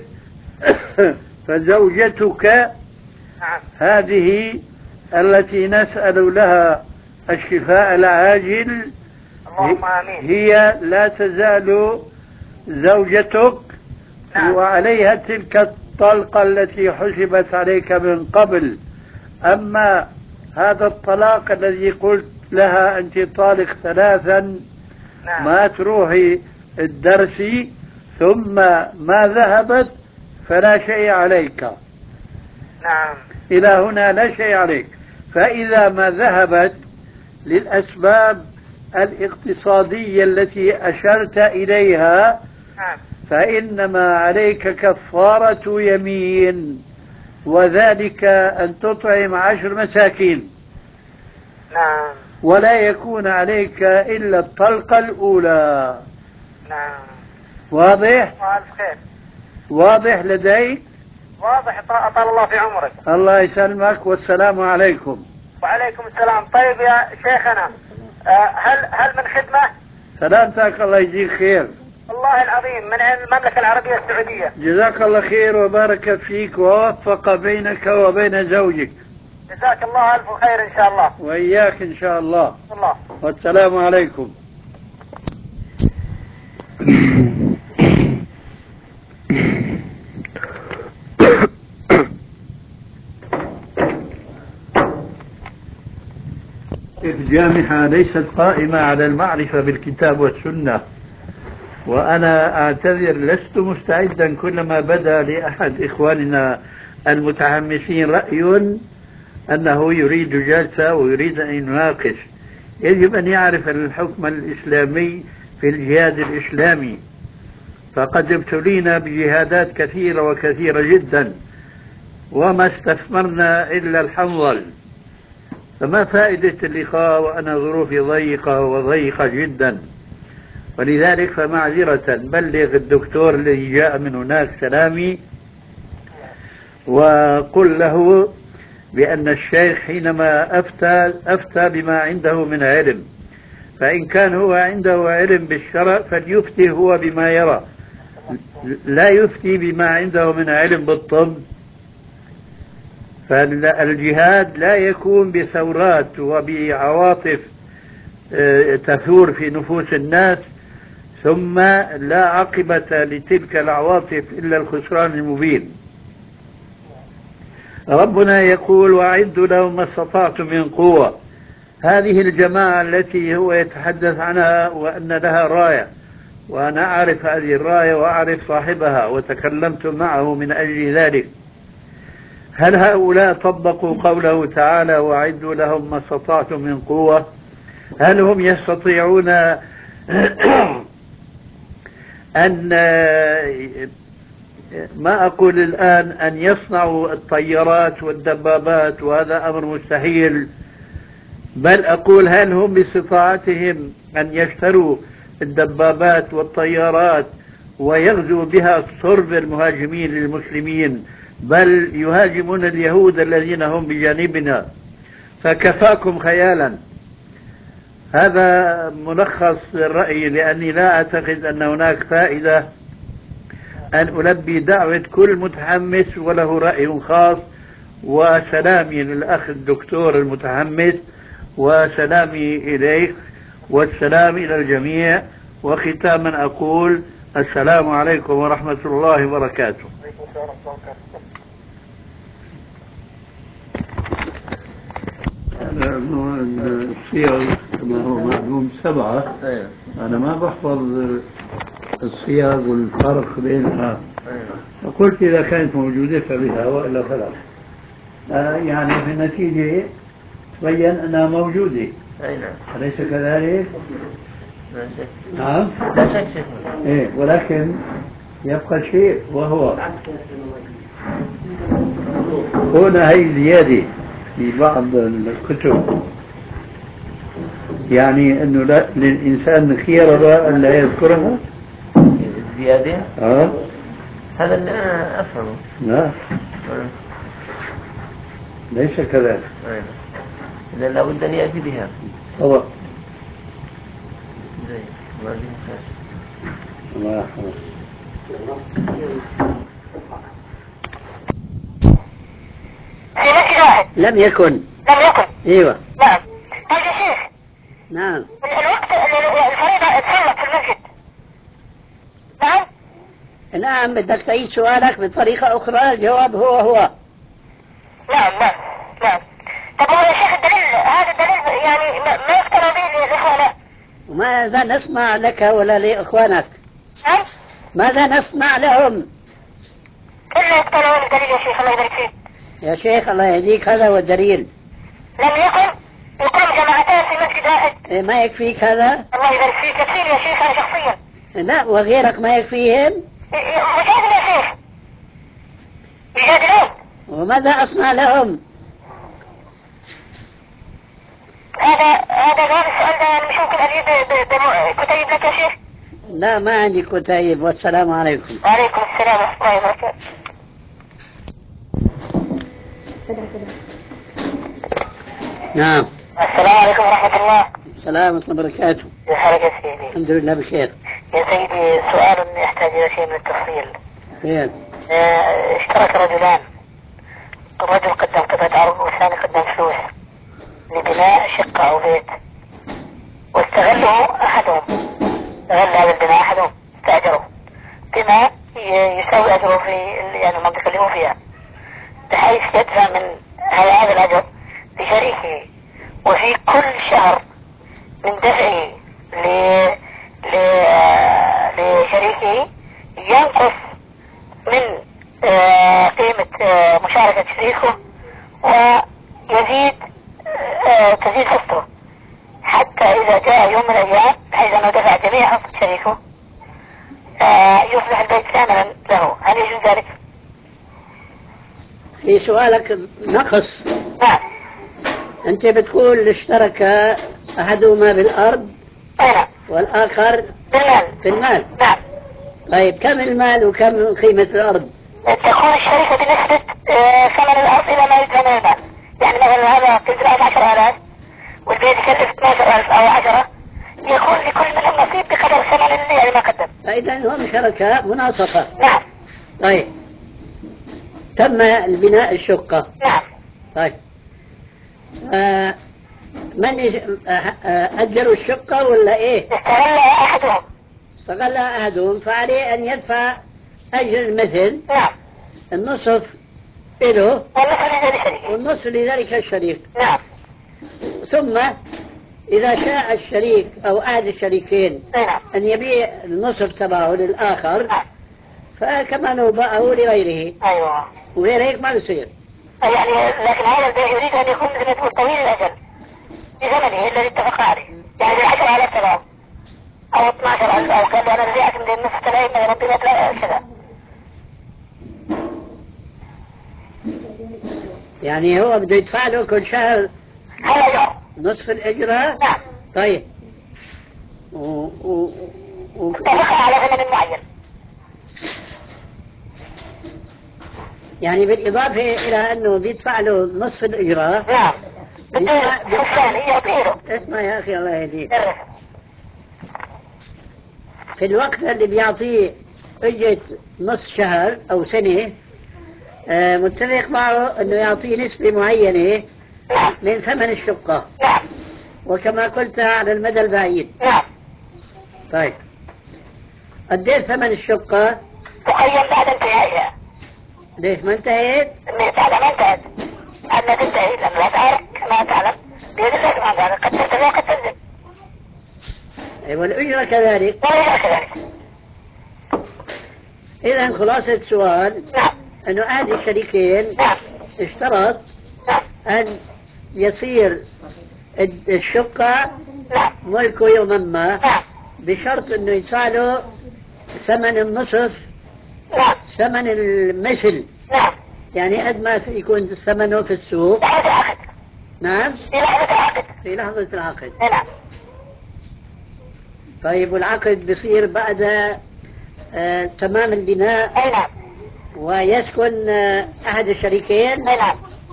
فزوجتك نعم، هذه التي نسأل لها الشفاء العاجل اللهم آمين. هي لا تزال زوجتك. نعم. وعليها تلك الطلقة التي حسبت عليك من قبل. أما هذا الطلاق الذي قلت لها أنت طالق ثلاثا، نعم. ما تروحي الدرس ثم ما ذهبت فلا شيء عليك. نعم. إلى هنا لا شيء عليك. فإذا ما ذهبت للأسباب الاقتصادية التي أشرت إليها نعم. فإنما عليك كفارة يمين، وذلك أن تطعم عشر مساكين. نعم. ولا يكون عليك إلا الطلقة الأولى. نعم. واضح؟ ألف خير. واضح لديك؟ واضح أطال الله في عمرك. الله يسلمك، والسلام عليكم. وعليكم السلام. طيب يا شيخنا آه هل هل من خدمة؟ سلامتك، الله يجزيك خير. والله العظيم من المملكة العربية السعودية. جزاك الله خير وبارك فيك ووفق بينك وبين زوجك. جزاك الله ألف خير إن شاء الله. وإياك إن شاء الله. الله. والسلام عليكم. الجامعة ليست قائمة على المعرفة بالكتاب والسنة، وأنا أعتذر لست مستعدا كلما بدا لأحد إخواننا المتحمسين رأي أنه يريد جلسة ويريد أن يناقش، يجب أن يعرف الحكم الإسلامي في الجهاد الإسلامي، فقد ابتلينا بجهادات كثيرة وكثيرة جدا وما استثمرنا إلا الحنظل، فما فائدة اللقاء وأنا ظروفي ضيقة وضيقة جدا. ولذلك فمعذرة بلغ الدكتور الذي جاء من هناك سلامي، وقل له بأن الشيخ حينما أفتى أفتى بما عنده من علم، فإن كان هو عنده علم بالشرع فليفتي هو بما يرى، لا يفتي بما عنده من علم بالطب. فالجهاد لا يكون بثورات وبعواطف تثور في نفوس الناس ثم لا عاقبة لتلك العواطف إلا الخسران المبين. ربنا يقول وأعدوا لهم ما استطعتم من قوة. هذه الجماعة التي هو يتحدث عنها وأن لها راية، وأنا أعرف هذه الراية وأعرف صاحبها وتكلمت معه من أجل ذلك، هل هؤلاء طبقوا قوله تعالى وأعدوا لهم ما استطعتم من قوة؟ هل هم يستطيعون أن ما أقول الآن أن يصنعوا الطيارات والدبابات، وهذا أمر مستحيل، بل أقول هل هم باستطاعتهم أن يشتروا الدبابات والطيارات ويغزوا بها صرب المهاجمين للمسلمين، بل يهاجمون اليهود الذين هم بجانبنا، فكفاكم خيالا. هذا ملخص الرأي، لأني لا أعتقد أن هناك فائدة أن ألبي دعوة كل متحمس وله رأي خاص. وسلامي للأخ الدكتور المتحمس، وسلامي إليك، والسلام إلى الجميع. وختاما أقول السلام عليكم ورحمة الله وبركاته. الصيغ كما هو معلوم سبعة، أنا ما بحفظ الصيغ والفرق بينها، فقلت إذا كانت موجودة فبها وإلا فلا. يعني في النتيجة تبين أنها موجودة، أليس كذلك؟ نعم؟ لا شك. إيه، ولكن يبقى شيء وهو هنا هي زيادة في بعض الكتب، يعني أنه لا للإنسان خيار أن لا يذكرها زيادة؟ آه. هذا اللي أنا أفهمه. لا آه. ليس كذلك. إذا لابد أن يأتي بها طبعا. زي ما الله يحفظك. لم يكن لم يكن ايوه نعم. طيب يا شيخ، نعم الوقت الفريضة تصلى في المسجد. نعم نعم. بدك تعيد سؤالك بطريقة أخرى؟ الجواب هو هو. نعم نعم نعم. طب هو يا شيخ الدليل، هذا الدليل يعني ما, ما يقتنع به الإخوة؟ وماذا نصنع لك ولا لإخوانك؟ نعم. ماذا نصنع لهم؟ إلا يقتنعون الدليل يا شيخ، الله يبارك فيك. يا شيخ الله يهديك، هذا هو الدليل. لم يكن يقام جماعتان في مسجد واحد. إيه ما يكفيك هذا؟ الله يبارك فيك، يكفيني يا شيخ أنا شخصيا. لا وغيرك ما يكفيهم؟ مجادل يا شيخ، يجادلون. وماذا أصنع لهم؟ هذا هذا جواب السؤال ده، يعني مش ممكن أجيب كتيب لك يا شيخ؟ لا ما عندي كتيب. والسلام عليكم. وعليكم السلام ورحمة الله وبركاته. نعم. السلام عليكم ورحمة الله. السلام ورحمة الله وبركاته. يا حالك يا سيدي؟ الحمد لله بخير. يا سيدي سؤال يحتاج إلى شيء من التفصيل. خير. اه اشترك رجلان، الرجل قدم قطعة أرض والثاني قدم فلوس لبناء شقة أو بيت، واستغله أحدهم، استغل هذا البناء أحدهم، استأجره بما يساوي أجره في يعني المنطقة اللي هو فيها، بحيث يدفع من هذا الأجر لشريكه، وفي كل شهر من دفعه لشريكه ينقص من قيمة مشاركة شريكه، يزيد آه تزيد حصته حتى إذا جاء يوم من الأيام بحيث أنه دفع جميع حصة شريكه آه يصبح البيت ثمنا له، هل يجوز ذلك؟ في سؤالك نقص. نعم. أنت بتقول اشترك أحدهما بالأرض نعم. والآخر بالمال. في المال. نعم. طيب كم المال وكم قيمة الأرض؟ تكون الشركة بنسبة آه ثمن الأرض إلى ما يدفع من المال. يعني مثلا هذا قيمة الأرض عشرة آلاف والبيت يكلف اثناشر ألف أو عشرة، يكون لكل منهم نصيب بقدر ثمن يعني ما قدم. فإذا هم شركاء مناصفة. نعم. طيب تم البناء الشقة. نعم. طيب آه من يج... آه آه أجروا الشقة ولا إيه؟ استغل أحدهم. استغل أحدهم فعليه أن يدفع أجر المثل. نعم. النصف له والنصف لذلك الشريك. والنصف لذلك الشريك. نعم. ثم إذا شاء الشريك أو أحد الشريكين نعم. أن يبيع النصف تبعه للآخر نعم. فكما لو باعه لغيره. أيوة. وغير هيك ما بيصير. يعني لكن هذا البيع يريد أن يكون مثل ما تقول طويل الأجل بزمنه الذي اتفق عليه، يعني بعشرة آلاف تبعه أو اثناشر ألف، أو قال له أنا رجعت من النصف تبعي مثلا بمبلغ كذا. يعني هو بده يدفع له كل شهر هذا نصف الإجرة. نعم. طيب و... و... و... اتفق على ثمن معين. يعني بالإضافة إلى أنه بيدفع له نصف الإجرة. نعم. بيدفع بيدفع يعطيه. اسمع يا أخي الله يهديك، في الوقت اللي بيعطيه اجت نص شهر او سنة آه متفق معه انه يعطيه نسبة معينة من ثمن الشقة. نعم. وكما قلت على المدى البعيد. نعم. طيب قد ايه ثمن الشقة؟ تقيم بعد انتهائها. ليش ما انتهت؟ بعد ما انتهت بعد ما تنتهي لأنه لا تعرف ما تعلم بيد الله سبحانه وتعالى قد تنتهي وقد تنزل. أيوة والأجرة كذلك. وإلى كذلك. إذا خلاصة السؤال نعم. أنه أحد الشريكين نعم. اشترط نعم. أن يصير الشقة نعم. ملكه يوما ما نعم. بشرط أنه يدفع له ثمن النصف. نعم. ثمن المثل. نعم. يعني قد ما يكون ثمنه في السوق. لحظة العقد. نعم في لحظة العقد. في لحظة العقد. نعم. طيب والعقد بيصير بعد آه تمام البناء. أي نعم. ويسكن آه أحد الشريكين. أي نعم.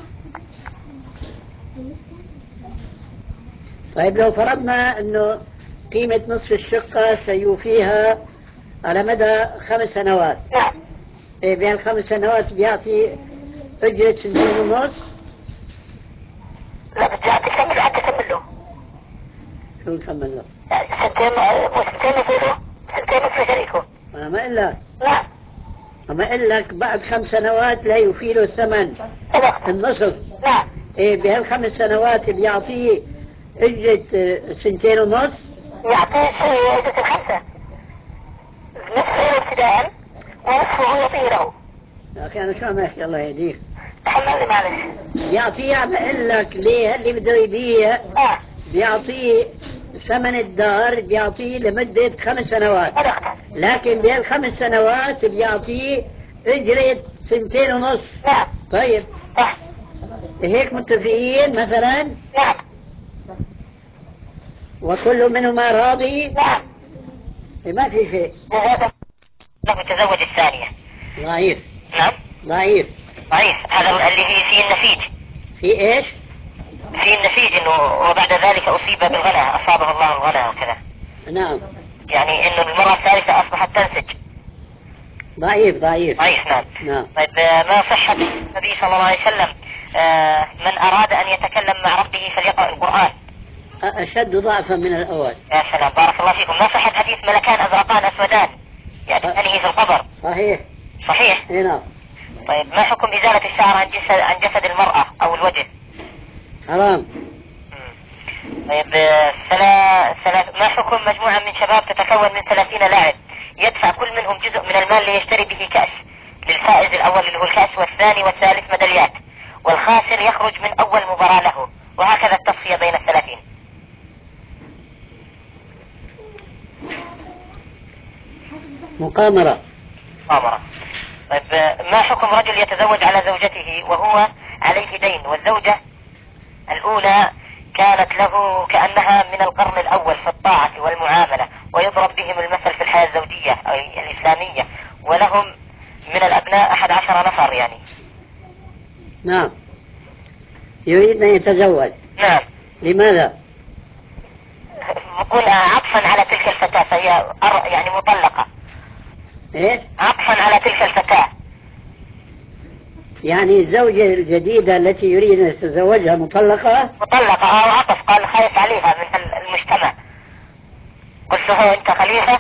طيب لو فرضنا أنه قيمة نصف الشقة سيوفيها على مدى خمس سنوات. نعم. إيه بين الخمس سنوات بيعطي أجرة سنتين ونص. لا بدي تكمل حتى تكمل له. شو نكمل له؟ سنتين سنتين يصيروا سنتين مثل شريكه. أنا ما إقول لك. نعم. أما أقول لك بعد خمس سنوات لا يوفي له الثمن النصف. نعم. إيه بهالخمس سنوات بيعطيه أجرة سنتين ونص. يعطيه شيء أجرة الخمسة نصفه ابتداء ونصفه يعطيه له. يا أخي أنا شو عم أحكي الله يهديك. تحمل معلش. بيعطيه عم أقول لك ليه اللي بده يبيع آه. بيعطيه ثمن الدار بيعطيه لمدة خمس سنوات. لكن بهالخمس سنوات بيعطيه أجرة سنتين ونص. نعم. طيب صح. هيك متفقين مثلا. نعم. وكل منهما راضي. نعم. ما في شيء. وهذا متزوج الثانية. ضعيف. نعم. ضعيف. ضعيف. هذا اللي فيه فيه النسيج. في ايش؟ فيه النسيج انه وبعد ذلك اصيب بالغنى، اصابه الله الغنى وكذا. نعم. يعني انه المرة الثالثة اصبحت تنسج. ضعيف ضعيف. ضعيف. نعم. نعم. طيب ما صحة النبي صلى الله عليه وسلم آه من اراد ان يتكلم مع ربه فليقرأ القرآن. أشد ضعفا من الأول. يا سلام بارك الله فيكم. ما صحة حديث ملكان ازرقان اسودان يأتيانه في القبر. صحيح. صحيح. اي نعم. طيب ما حكم ازالة الشعر عن جسد عن جسد المرأة او الوجه؟ حرام. طيب سلا... سلا... ما حكم مجموعة من شباب تتكون من ثلاثين لاعب يدفع كل منهم جزء من المال ليشتري به كأس للفائز الأول اللي هو الكأس والثاني والثالث ميداليات، والخاسر يخرج من أول مباراة له، وهكذا التصفية بين الثلاثين. مقامرة. مقامرة. طيب ما حكم رجل يتزوج على زوجته وهو عليه دين، والزوجة الأولى كانت له كأنها من القرن الأول في الطاعة والمعاملة، ويضرب بهم المثل في الحياة الزوجية أي الإسلامية، ولهم من الأبناء أحد عشر نفر يعني. نعم، يريد أن يتزوج. نعم. لماذا؟ يقول عطفا على تلك الفتاة، فهي يعني مطلقة. إيه؟ عطفا على تلك الفتاة. يعني الزوجة الجديدة التي يريد أن يتزوجها مطلقة؟ مطلقة أو عطف، قال خايف عليها من المجتمع. قلت له أنت خليفة؟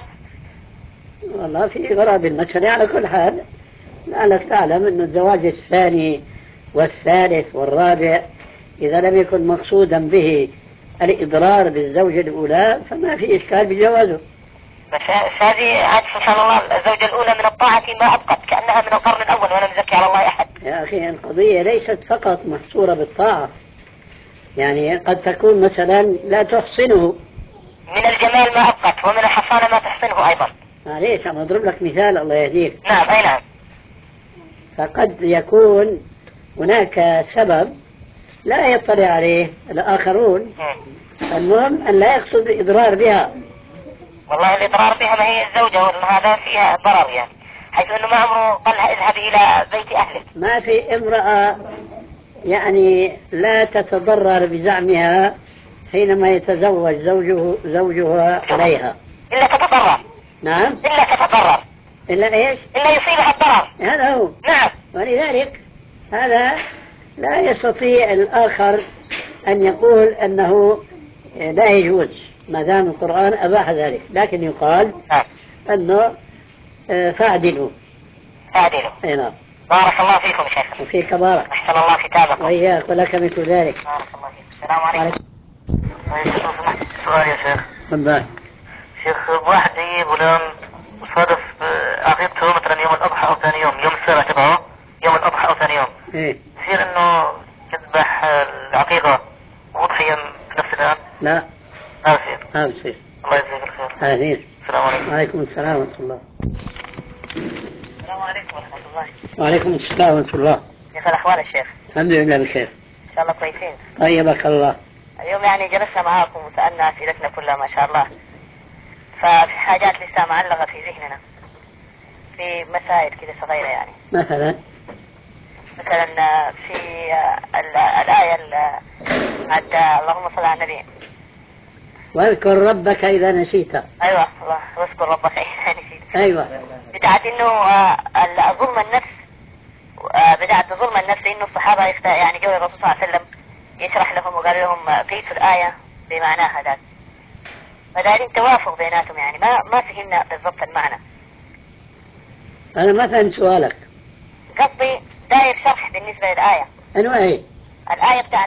والله في غراب المسألة. على كل حال لعلك تعلم أن الزواج الثاني والثالث والرابع إذا لم يكن مقصودا به الإضرار بالزوجة الأولى فما في إشكال بجوازه. بس هذه عاد سبحان الله الزوجة الأولى من الطاعة ما أبقت، كأنها من القرن الأول، ولا نزكي على الله أحد. يا أخي القضية ليست فقط محصورة بالطاعة، يعني قد تكون مثلا لا تحسنه. من الجمال ما أبقت، ومن الحصانة ما تحسنه أيضا. معليش أنا أضرب لك مثال الله يهديك. نعم أي نعم. فقد يكون هناك سبب لا يطلع عليه الآخرون، المهم أن لا يقصد الإضرار بها. والله الإضرار بها ما هي الزوجة، وهذا فيها ضرر يعني، حيث أنه ما عمره قال لها اذهبي إلى بيت أهلك. ما في امرأة يعني لا تتضرر بزعمها حينما يتزوج زوجه زوجها عليها. إلا تتضرر. نعم. إلا تتضرر. إلا إيش؟ إلا يصيبها الضرر. هذا هو. نعم. ولذلك هذا لا يستطيع الآخر أن يقول أنه لا يجوز ما دام القرآن أباح ذلك، لكن يقال نعم. أنه فاعدلوا. فاعدلوا. أي نعم. بارك الله فيكم شيخ. وفيك بارك. أحسن الله كتابكم. وإياك ولك مثل ذلك. بارك الله فيك. السلام عليكم. سؤال يا شيخ. تفضل. شيخ واحد جاي غلام وصادف عقيقته مثلا يوم الأضحى أو ثاني يوم، يوم السابع تبعه يوم الأضحى أو ثاني يوم. إيه؟ يصير إنه يذبح العقيقة وأضحية في نفس الآن؟ لا. ما بصير. ما بصير. الله يجزيك الخير. أهلين. السلام عليكم. وعليكم السلام ورحمة الله. السلام عليكم ورحمة الله. وعليكم السلام ورحمة الله. كيف الأحوال يا شيخ؟ الحمد لله بخير. إن شاء الله كويسين. طيبك الله. اليوم يعني جلسنا معاكم وسألنا أسئلتنا كلها ما شاء الله، ففي حاجات لسه معلقة في ذهننا، في مسائل كده صغيرة يعني. مثلا مثلا في الآية عند اللهم صل على النبي. واذكر ربك إذا نسيت. أيوة الله، واذكر ربك إذا نسيت. أيوة. بتاعت إنه ظلم النفس، بتاعت ظلم النفس إنه الصحابة يعني جو الرسول صلى الله عليه وسلم يشرح لهم وقال لهم قيسوا الآية بمعناها ذات، فدارين توافق بيناتهم يعني، ما ما فهمنا بالضبط المعنى. أنا ما فهمت سؤالك. قصدي داير شرح بالنسبة للآية. أنواع هي؟ الآية بتاعت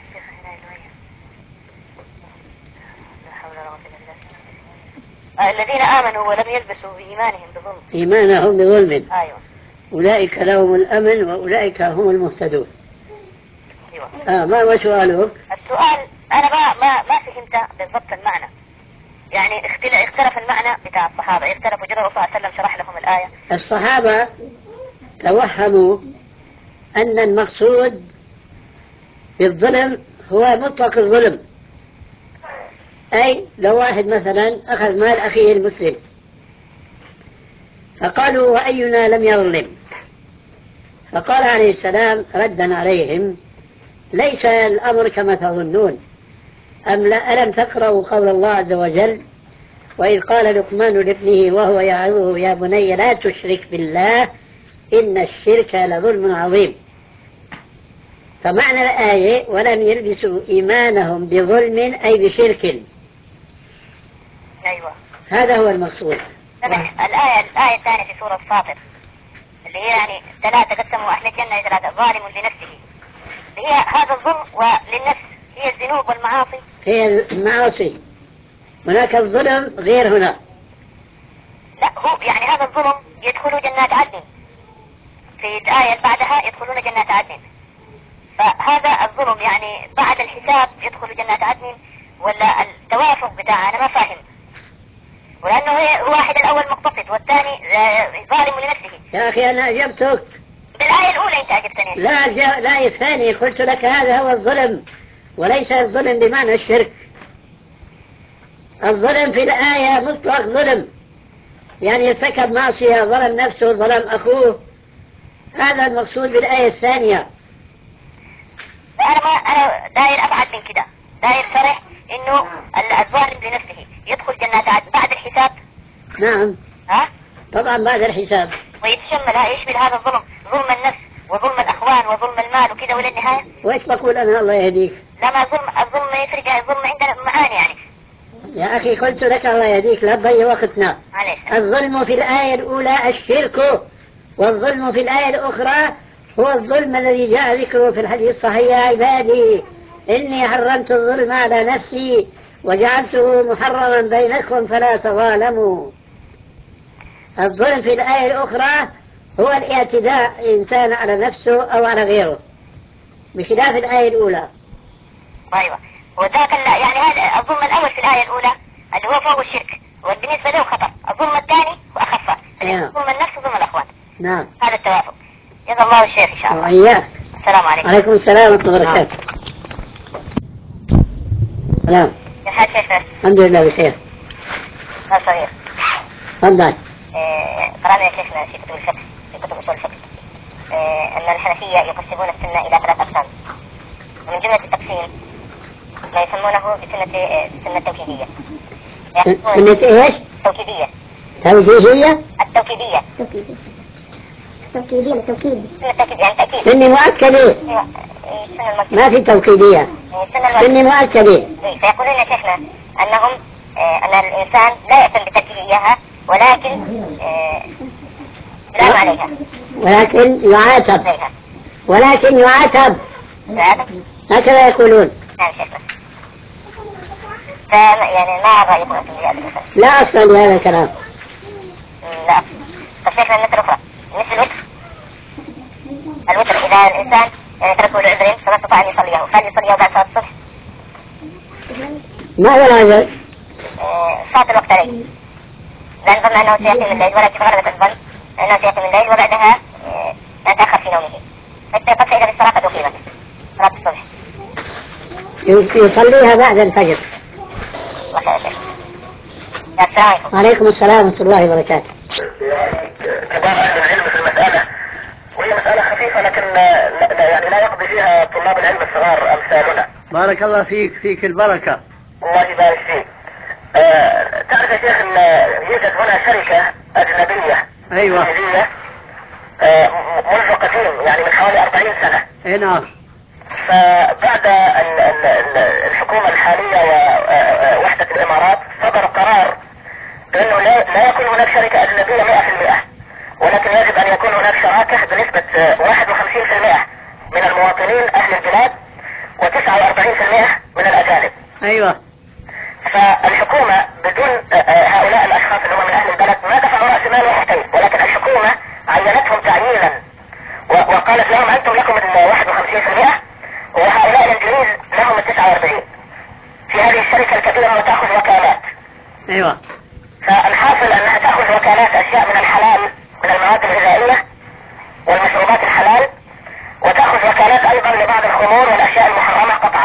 الذين آمنوا ولم يلبسوا بإيمانهم بظلم. إيمانهم بظلم. أيوة. أولئك لهم الأمن وأولئك هم المهتدون. أيوة. آه ما هو سؤالك؟ السؤال أنا ما ما ما فهمت بالضبط المعنى، يعني اختلف اختلف المعنى بتاع الصحابة، اختلفوا جرى الرسول صلى الله عليه وسلم شرح لهم الآية. الصحابة توهموا أن المقصود بالظلم هو مطلق الظلم، أي لو واحد مثلا أخذ مال أخيه المسلم فقالوا وأينا لم يظلم، فقال عليه السلام ردا عليهم ليس الأمر كما تظنون، أم لا ألم تقرأوا قول الله عز وجل وإذ قال لقمان لابنه وهو يعظه يا بني لا تشرك بالله إن الشرك لظلم عظيم. فمعنى الآية ولم يلبسوا إيمانهم بظلم أي بشرك. أيوة. هذا هو المقصود. الآية الآية الثانية في سورة فاطر اللي هي يعني ثلاثة قسموا أهل الجنة ثلاثة ظالم لنفسه، اللي هي هذا الظلم وللنفس هي الذنوب والمعاصي. هي المعاصي، هناك الظلم غير هنا. لا هو يعني هذا الظلم يدخلوا جنات عدن، في الآية بعدها يدخلون جنات عدن، فهذا الظلم يعني بعد الحساب يدخل جنات عدن ولا التوافق بتاعه؟ أنا ما فاهم. ولأنه واحد الأول مقتصد والثاني ظالم لنفسه. يا أخي أنا أجبتك بالآية الأولى أنت أجبتني. لا الآية الثانية قلت لك هذا هو الظلم، وليس الظلم بمعنى الشرك. الظلم في الآية مطلق ظلم، يعني ارتكب معصية، ظلم نفسه، ظلم أخوه، هذا المقصود بالآية الثانية. أنا ما أنا داير أبعد من كده، داير شرح إنه الظالم لنفسه يدخل جنات عدن بعد الحساب. نعم. ها؟ طبعا بعد الحساب. ويتشمل يشمل هذا الظلم ظلم النفس وظلم الأخوان وظلم المال وكذا ولا النهاية. وإيش بقول أنا الله يهديك؟ لما الظلم الظلم يفرق الظلم عندنا معاني يعني. يا أخي قلت لك الله يهديك لا تضيع وقتنا. معليش. الظلم في الآية الأولى الشرك، والظلم في الآية الأخرى هو الظلم الذي جاء ذكره في الحديث الصحيح: يا عبادي إني حرمت الظلم على نفسي وجعلته محرما بينكم فلا تظالموا. الظلم في الآية الأخرى هو الاعتداء الإنسان على نفسه أو على غيره، بخلاف الآية الأولى. أيوة. وذاك يعني هذا الظلم الأول في الآية الأولى اللي هو فوق الشرك، وبالنسبة له خطر. الظلم الثاني وأخفه، ظلم النفس وظلم الأخوان. نعم. هذا التوافق. جزا الله الشيخ إن شاء الله. وإياك. السلام عليكم. عليكم السلام ورحمة الله وبركاته. نعم. كيف حال شيخنا؟ الحمد لله بخير. ها صغير. تفضل. قرأنا يا شيخنا في كتب الفقه، في كتب أصول الفقه، أن الحنفية يقسمون السنة إلى ثلاث أقسام. ومن جملة التقسيم ما يسمونه بسنة السنة التوكيدية. سنة إيش؟ توكيدية. توجيهية؟ التوكيدية. توكيدية. توكيدية التوكيد. سنة التوكيد يعني تأكيد. سنة مؤكدة. ما في توكيدية. سنة مؤكدة. فيقولون يا شيخنا أنهم آه أن الإنسان لا يأتم بتركه إياها، ولكن آه يلام عليها. ولكن يعاتب. عليها. ولكن يعاتب. هكذا يقولون. نعم شيخنا. يعني ما رأيكم أنتم بهذا المثل؟ لا أصل لهذا الكلام. لا. طيب شيخنا المثل الأخرى مثل الوتر. الوتر إذا الإنسان يعني تركه لعذر فما استطاع أن يصليه، فهل يصليه بعد صلاة الصبح؟ ما هو العذر؟ فات الوقتين، لا نظن أنه سيأتي من الليل، ولكن غلبة الظن أنه سيأتي من الليل وبعدها يتأخر في نومه، فاستيقظ فإذا بالصلاة قد أقيمت صلاة الصبح. يصليها بعد الفجر. الله خير. السلام عليكم. وعليكم السلام ورحمة الله وبركاته. كبار أهل العلم في المسألة، وهي مسألة خفيفة لكن لا, لا يعني لا يقضي فيها طلاب العلم الصغار أمثالنا. بارك الله فيك، فيك البركة. الله يبارك فيك. آه تعرف يا شيخ أن يوجد هنا شركة أجنبية. أيوة. أجنبية آه منذ قديم يعني من حوالي أربعين سنة. اي نعم. فبعد الحكومة الحالية ووحدة الإمارات صدر قرار بأنه لا يكون هناك شركة أجنبية مئة بالمئة، ولكن يجب أن يكون هناك شراكة بنسبة واحد وخمسين بالمئة من المواطنين أهل البلاد وتسعة وأربعين بالمئة من الأجانب. أيوة. فالحكومة بدون هؤلاء الأشخاص اللي هم من أهل البلد ما دفعوا رأس مال وحدين، ولكن الحكومة عينتهم تعيينا وقالت لهم أنتم لكم ال واحد وخمسين بالمئة وهؤلاء الإنجليز لهم ال تسعة وأربعين في هذه الشركة الكبيرة، وتأخذ وكالات. أيوة. فالحاصل أنها تأخذ وكالات أشياء من الحلال من المواد الغذائية والمشروبات الحلال، وتأخذ وكالات أيضا لبعض الخمور والأشياء المحرمة قطعا.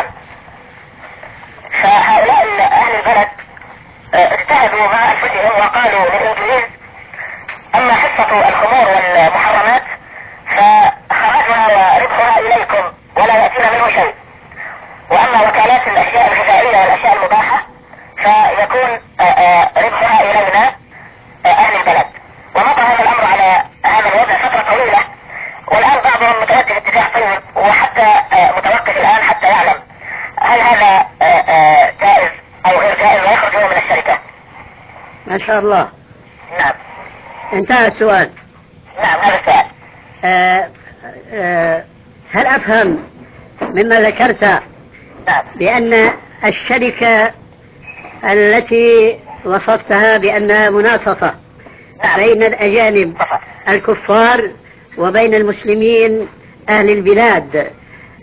فهؤلاء أهل البلد اجتهدوا مع أنفسهم وقالوا للإنجليز أما حصة الخمور والمحرمات فخرجها وربحها إليكم ولا يأتينا منه شيء، وأما وكالات الأشياء الغذائية والأشياء المباحة فيكون ربحها إلينا أهل البلد. ومضى هذا الأمر على هذا الوضع فترة طويلة، والآن بعضهم متوجه اتجاه طيب وحتى متوقف الآن حتى يعلم هل هذا جائز أو غير جائز ويخرج هو من الشركة. ما شاء الله. نعم. انتهى السؤال. نعم هذا السؤال. آه آه هل أفهم مما ذكرت نعم. بأن الشركة التي وصفتها بأنها مناصفة نعم. بين الأجانب الكفار وبين المسلمين أهل البلاد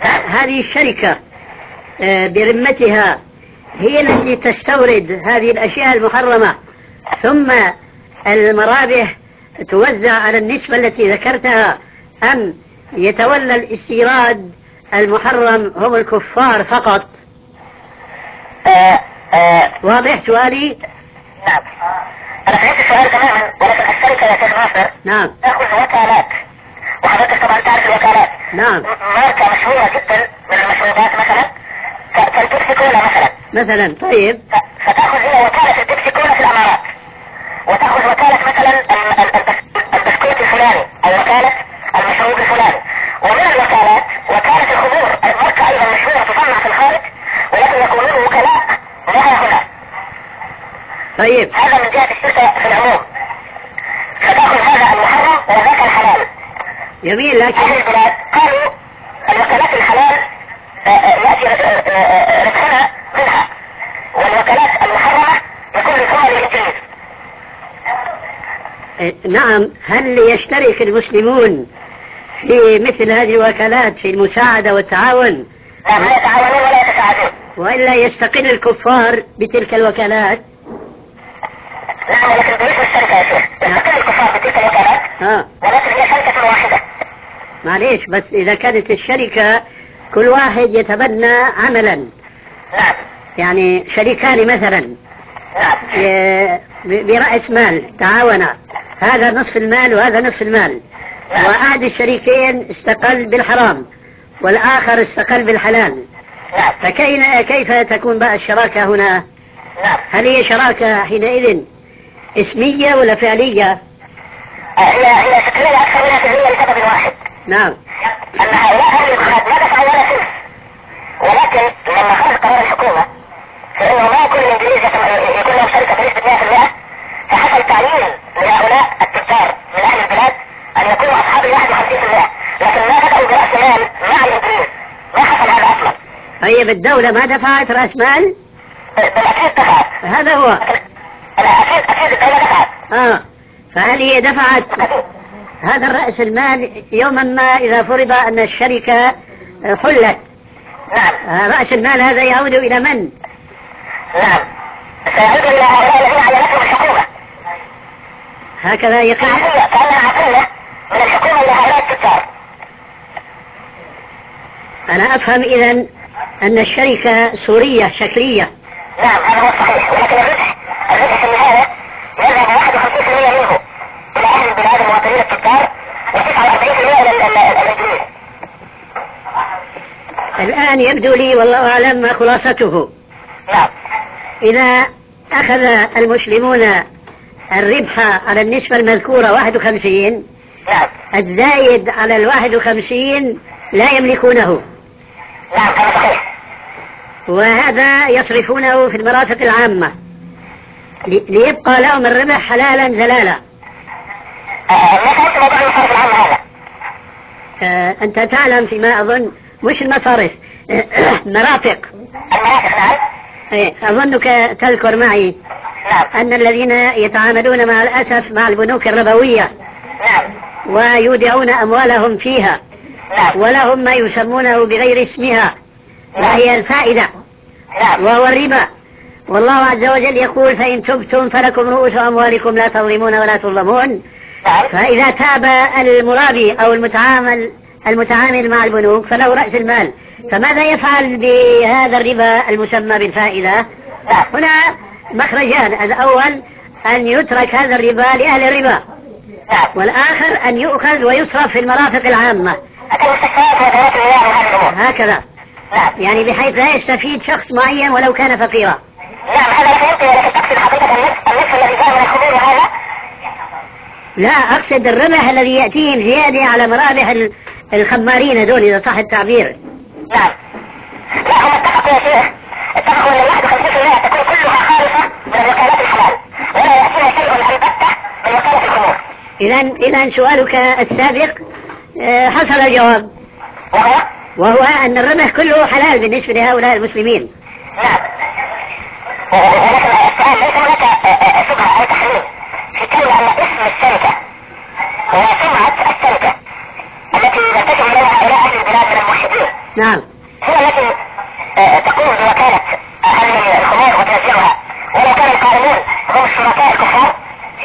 هذه الشركة برمتها هي التي تستورد هذه الأشياء المحرمة، ثم المرابح توزع على النسبة التي ذكرتها، أم يتولى الاستيراد المحرم هم الكفار فقط؟ آه آه واضح سؤالي؟ نعم. أنا فهمت السؤال تماما، ولكن الشركة يا شيخ ناصر نعم تأخذ وكالات، وحضرتك طبعا تعرف الوكالات. نعم. ماركة مشهورة جدا من المشروبات مثلا كالبيبسي كولا مثلا. مثلا طيب. فتأخذ هي وكالة البيبسي كولا في الأمارات، وتأخذ وكالة مثلا البسكوت الفلاني أو وكالة المشروب الفلاني، ومن الوكالات وكالة الخمور ماركة أيضا مشهورة تصنع في الخارج، ولكن يكونون وكلاء لها هنا. طيب هذا من جهة الشركة في العموم، فتأخذ هذا المحرم وذاك الحلال. جميل. لكن أهل البلاد قالوا الوكالات الحلال يأتي ربحنا منها، والوكالات المحرمة يكون ربحها للإنجليز. نعم. هل يشترك المسلمون في مثل هذه الوكالات في المساعدة والتعاون؟ لا، لا يتعاونون ولا يتساعدون. وإلا يستقل الكفار بتلك الوكالات؟ نعم، ولكن بالنسبة للشركة يا شيخ يستقل الكفار بتلك الوكالات، آه. ولكن هي شركة واحدة. معليش، بس إذا كانت الشركة كل واحد يتبنى عملا، نعم، يعني شريكان مثلا نعم، برأس مال تعاونا، هذا نصف المال وهذا نصف المال، نعم. وأحد الشريكين استقل بالحرام والآخر استقل بالحلال، نعم، فكيف تكون بقى الشراكة هنا؟ نعم. هل هي شراكة حينئذ اسمية ولا فعلية؟ هي هي شكلية أكثر منها فعلية لسبب واحد. نعم. أن هؤلاء أهل البلاد ما دفعوا ولا سلف، ولكن لما خرج قرار الحكومة فإنه ما كل الإنجليز يكون لهم شركة بنسبة مئة بالمئة، فحصل تعيين لهؤلاء التجار من أهل البلاد أن يكونوا أصحاب الواحد وخمسين بالمئة، لكن ما بدأوا برأس مال مع الإنجليز، ما حصل هذا أصلا. طيب الدولة ما دفعت رأس مال؟ بالأكيد دفعت. هذا هو. لا، أكيد أكيد الدولة دفعت. آه فهل هي دفعت هذا الرأس المال يوما ما إذا فرض أن الشركة حلت؟ نعم. رأس المال هذا يعود إلى من؟ نعم، سيعود إلى هؤلاء الذين عينتهم الحكومة. هكذا يقول. عطية، كأنها عطية من الحكومة إلى هؤلاء التجار. أنا أفهم إذن أن الشركة سورية شكلية. نعم، هذا هو الصحيح، ولكن الربح الربح في النهاية يذهب واحد وخمسين بالمئة منه إلى أهل البلاد المواطنين التجار، وتسعة وأربعين بالمئة إلى الإنجليز. الآن يبدو لي والله أعلم ما خلاصته. نعم. إذا أخذ المسلمون الربح على النسبة المذكورة واحد وخمسين، نعم، الزايد على الواحد وخمسين لا يملكونه. نعم، هذا صحيح. وهذا يصرفونه في المرافق العامة ليبقى لهم الربح حلالا زلالا. ما فهمت موضوع المصارف العامة هذا؟ آه أنت تعلم فيما أظن مش المصارف مرافق. المرافق، نعم. إيه، أظنك تذكر معي نعم. أن الذين يتعاملون مع الأسف مع البنوك الربوية نعم، ويودعون أموالهم فيها، نعم، ولهم ما يسمونه بغير اسمها وهي الفائدة نعم، وهو الربا. والله عز وجل يقول فإن تبتم فلكم رؤوس أموالكم لا تظلمون ولا تظلمون. نعم. فإذا تاب المرابي أو المتعامل المتعامل مع البنوك فله رأس المال، فماذا يفعل بهذا الربا المسمى بالفائدة؟ هنا مخرجان: الأول أن يترك هذا الربا لأهل الربا، والآخر أن يؤخذ ويصرف في المرافق العامة هكذا، يعني بحيث لا يستفيد شخص معين ولو كان فقيرا. نعم، هذا فهمت، ولكن تقصد حقيقة النصف الذي جاء من الخمور هذا؟ لا، أقصد الربح الذي يأتيهم زيادة على مرابح الخمارين هذول إذا صح التعبير. نعم. لا، هم اتفقوا يا شيخ، اتفقوا أن واحد وخمسين بالمئة تكون كلها خالصة من الوكالات الحلال، ولا يأتينا شيء البتة من وكالة الخمور. إذن إذن سؤالك السابق حصل الجواب، وهو وهو أن الربح كله حلال بالنسبة لهؤلاء المسلمين. نعم، ولكن السؤال ليس هناك شبهة أو تحليل في كون أن اسم الشركة وسمعة الشركة التي يرتكب عليها هؤلاء أهل البلاد من الموحدين نعم. هي التي آه تقوم بوكالة هذه الخمور وتوزيعها، ولو كان القائمون هم الشركاء الكفار.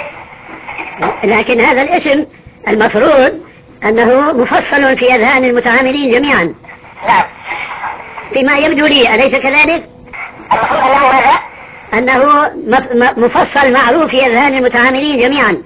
لكن هذا الاسم المفروض أنه مفصل في أذهان المتعاملين جميعا. نعم. فيما يبدو لي أليس كذلك؟ المفروض أنه ماذا؟ أنه مفصل معروف في أذهان المتعاملين جميعا.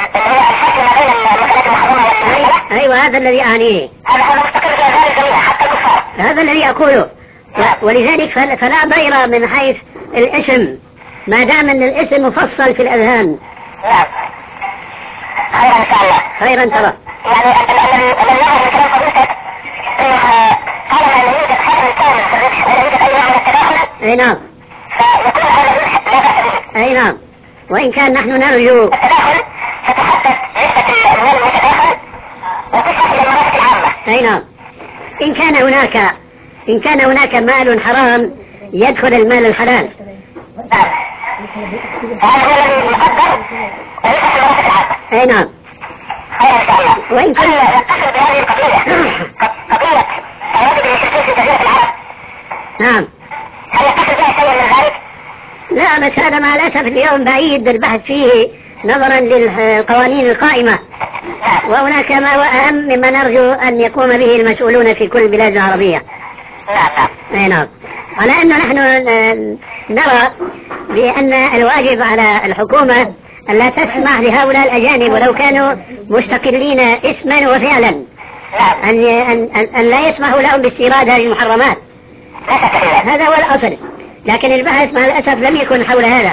أيوة هذا الذي أعنيه. هذا مستقر في أذهان الجميع حتى الكفار. هذا الذي أقوله. ولذلك فلا ضير من حيث الاسم ما دام أن الاسم مفصل في الأذهان. نعم. خيرا إن شاء الله. خيرا ترى. يعني الذي يظهر من كلام فضيلتك أنه طالما أن يوجد حجم كامل في الربح ولا يوجد أي نوع من التداخل. أي نعم. فيكون هذا الربح لا بأس به. أي نعم. وإن كان نحن نرجو التداخل فتحدث نسبة المال المتداخل وتصل إلى المرافق العامة. أي نعم. إن كان هناك إن كان هناك مال حرام يدخل المال الحلال. نعم. هذا هو الذي يقدر ويصل إلى المرافق العامة. أي نعم. خير إن شاء الله. وإن كان يتصل بهذه القضية قضية تواجد المشركين في جزيرة العرب. نعم. هل يتصل بها شيء من ذلك؟ لا بس هذا مع الأسف اليوم بعيد البحث فيه نظرا للقوانين القائمة، وهناك ما هو أهم مما نرجو أن يقوم به المسؤولون في كل البلاد العربية. نعم نعم. أي نعم. على أنه نحن نرى بأن الواجب على الحكومة أن لا تسمح لهؤلاء الأجانب ولو كانوا مستقلين اسما وفعلا أن, أن, أن لا يسمحوا لهم باستيراد هذه المحرمات. هذا هو الأصل، لكن البحث مع الأسف لم يكن حول هذا.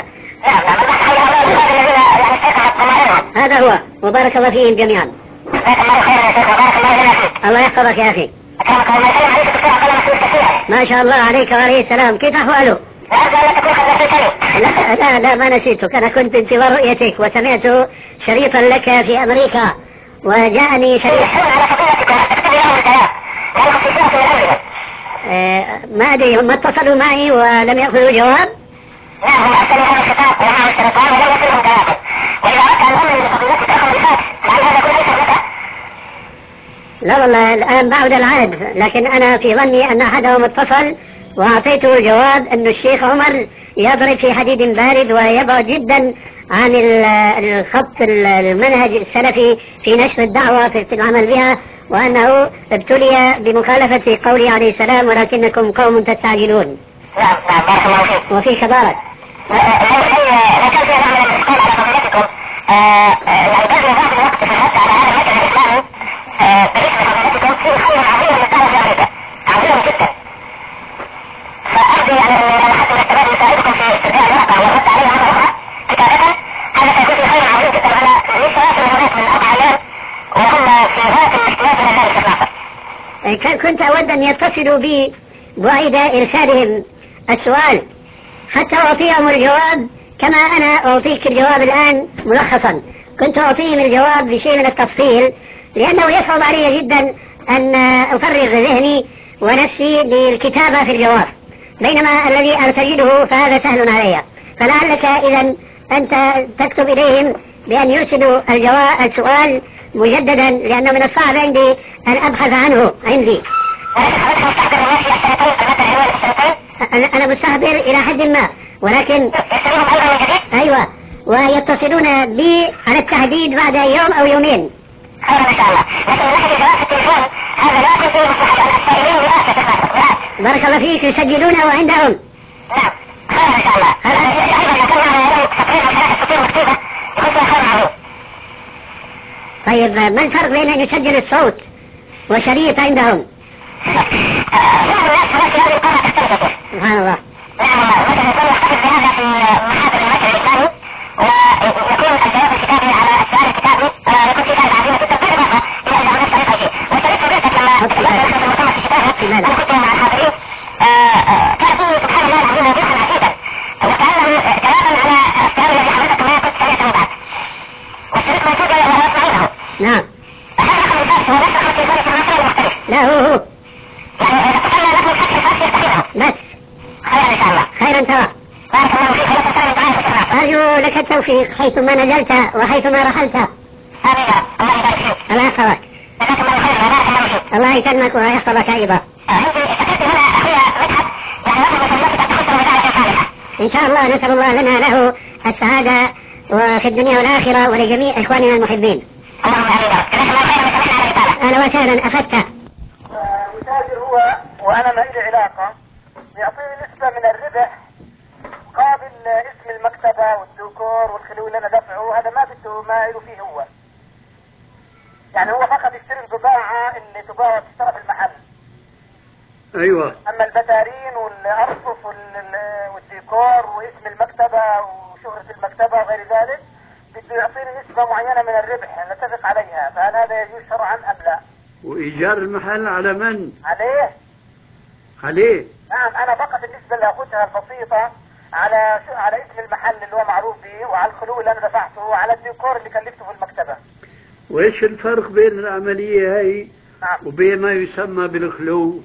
هذا هو، وبارك الله فيهم جميعا. الله يحفظك يا أخي. ما شاء الله عليك وعليه السلام. كيف أحواله؟ لا لا لا ما نسيتك، أنا كنت بانتظار رؤيتك وسمعت شريطا لك في أمريكا وجاءني شريط. آه ما أدري هم اتصلوا معي ولم يأخذوا جواب. نعم هم أرسلوا هذا الخطاب ومعه الشريطان ولم يصلهم جواب. وإذا أردت أن أمن لفضيلتك أخذ الفات هل هذا كله ليس لك؟ لا والله الآن بعد العهد، لكن أنا في ظني أن أحدهم اتصل وأعطيته الجواب أن الشيخ عمر يضرب في حديد بارد ويبعد جدا عن الخط المنهج السلفي في نشر الدعوة في العمل بها، وأنه ابتلي بمخالفة قوله عليه السلام ولكنكم قوم تستعجلون. نعم نعم بارك الله فيك. وفيك بارك. لو كان فيها نوع من الإشكال على فضيلتكم يعني بذل بعض الوقت في الرد على هذا المكان الإسلامي باسم فضيلتكم في خير عظيم للدعوة في أمريكا، عظيم جدا. فأرجو يعني أن حد من الشباب يساعدكم في استرجاع الواقع والرد عليه مرة أخرى كتابة. هذا سيكون في خير عظيم جدا على مئات الهناك من أربع أيام وهم في غاية الاشتياق إلى ذلك الواقع. كنت أود أن يتصلوا بي بعيد إرسالهم السؤال حتى أعطيهم الجواب كما أنا أعطيك الجواب الآن ملخصا. كنت أعطيهم الجواب بشيء من التفصيل لأنه يصعب علي جدا أن أفرغ ذهني ونفسي للكتابة في الجواب، بينما الذي أرتجله فهذا سهل علي. فلعلك إذا أنت تكتب إليهم بأن يرسلوا الجواب السؤال مجددا، لأنه من الصعب عندي أن أبحث عنه عندي. أنا أنا مستحضر إلى حد ما، ولكن أيوة ويتصلون بي على التحديد بعد يوم أو يومين. خير إن شاء الله. لكن من ناحية جواب التليفون هذا لا يكون فيه مصلحة السائلين ولا تتفاعل. بارك الله فيك يسجلونه عندهم. نعم خير إن شاء الله. أيضا لو كان معنا يوم تقريبا ثلاث سطور مكتوبة يكون فيها خير عظيم. طيب ما الفرق بين أن يسجل الصوت وشريط عندهم؟ بعض الناس في هذه القناة تختلف. سبحان الله. نعم والله مثلا يكون يحتفظ بهذا في محافل المكتب الإسلامي ويكون الجواب الكتابي على السؤال الكتابي يكون في فائدة عظيمة جدا بالإضافة إلى أن هناك شريط أو شيء. وشريط فضيلتك لما نحن في المؤتمر في الشتاء أنا كنت مع الحاضرين كان فيه سبحان الله العظيم وضوحا عجيبا وكأنه جوابا على السؤال الذي حضرتك ما كنت سمعته بعد. والشريط موجود ويسمعونه. نعم. هذا رقم الفارس هو نفس رقم التليفون الإنترناسيوني المختلف. لا هو هو. يعني إذا اتصلنا رقم الخط الفارس يستحيله. بس. خير إن شاء الله. خيرا ترى. بارك الله فيك ولا تنسى من دعاء الشكر. أرجو لك التوفيق حيثما نزلت وحيثما رحلت. آمين يا رب. الله يبارك فيك. الله يحفظك. جزاك الله خيرا وبارك الله فيك. الله يسلمك ويحفظك أيضا. عندي إن شاء الله نسأل الله لنا له السعادة وفي الدنيا والآخرة ولجميع إخواننا المحبين. أهلا وسهلا أخذتها. متاجر هو وأنا ما لي علاقة يعطيني نسبة من الربح قابل اسم المكتبة والديكور والخلو اللي أنا دفعه، هذا ما بده ما له فيه هو. يعني هو فقط يشتري البضاعة اللي تباع وتشترى في المحل. أيوة. أما البتارين والأرفف والديكور واسم المكتبة وشهرة المكتبة وغير ذلك بده يعطيني نسبة معينة من الربح نتفق عليها، فهل هذا يجوز شرعا أم لا؟ وإيجار المحل على من؟ عليه. عليه؟ نعم، أنا فقط النسبة اللي أخذها البسيطة على على اسم المحل اللي هو معروف به وعلى الخلو اللي أنا دفعته وعلى الديكور اللي كلفته في المكتبة. وإيش الفرق بين العملية هاي نعم. وبين ما يسمى بالخلو؟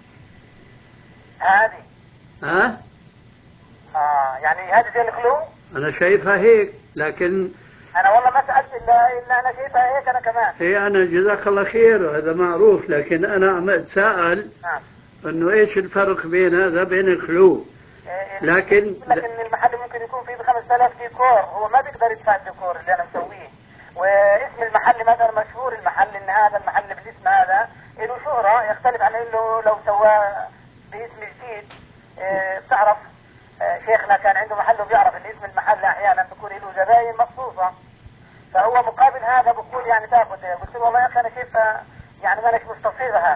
هذه. ها؟ آه يعني هذه زي الخلو؟ أنا شايفها هيك، لكن أنا والله ما سألت إلا إلا أنا شايفها هيك أنا كمان. هي أنا جزاك الله خير هذا معروف، لكن أنا عم أتساءل نعم. إنه إيش الفرق بين هذا بين الخلو؟ لكن لكن المحل ممكن يكون فيه بخمسة آلاف ديكور، هو ما بيقدر يدفع الديكور اللي أنا مسويه، واسم المحل مثلا مشهور المحل إن هذا المحل بالاسم هذا له شهرة يختلف عن إنه لو سواه باسم جديد. اه بتعرف اه شيخنا كان عنده محل وبيعرف إن اسم المحل أحيانا بيكون له زباين مخصوصة، فهو مقابل هذا بقول يعني تاخذ. قلت له والله يا أخي أنا شايفها يعني ما أناش مستصيغها،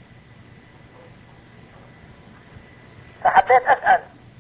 فحبيت أسأل.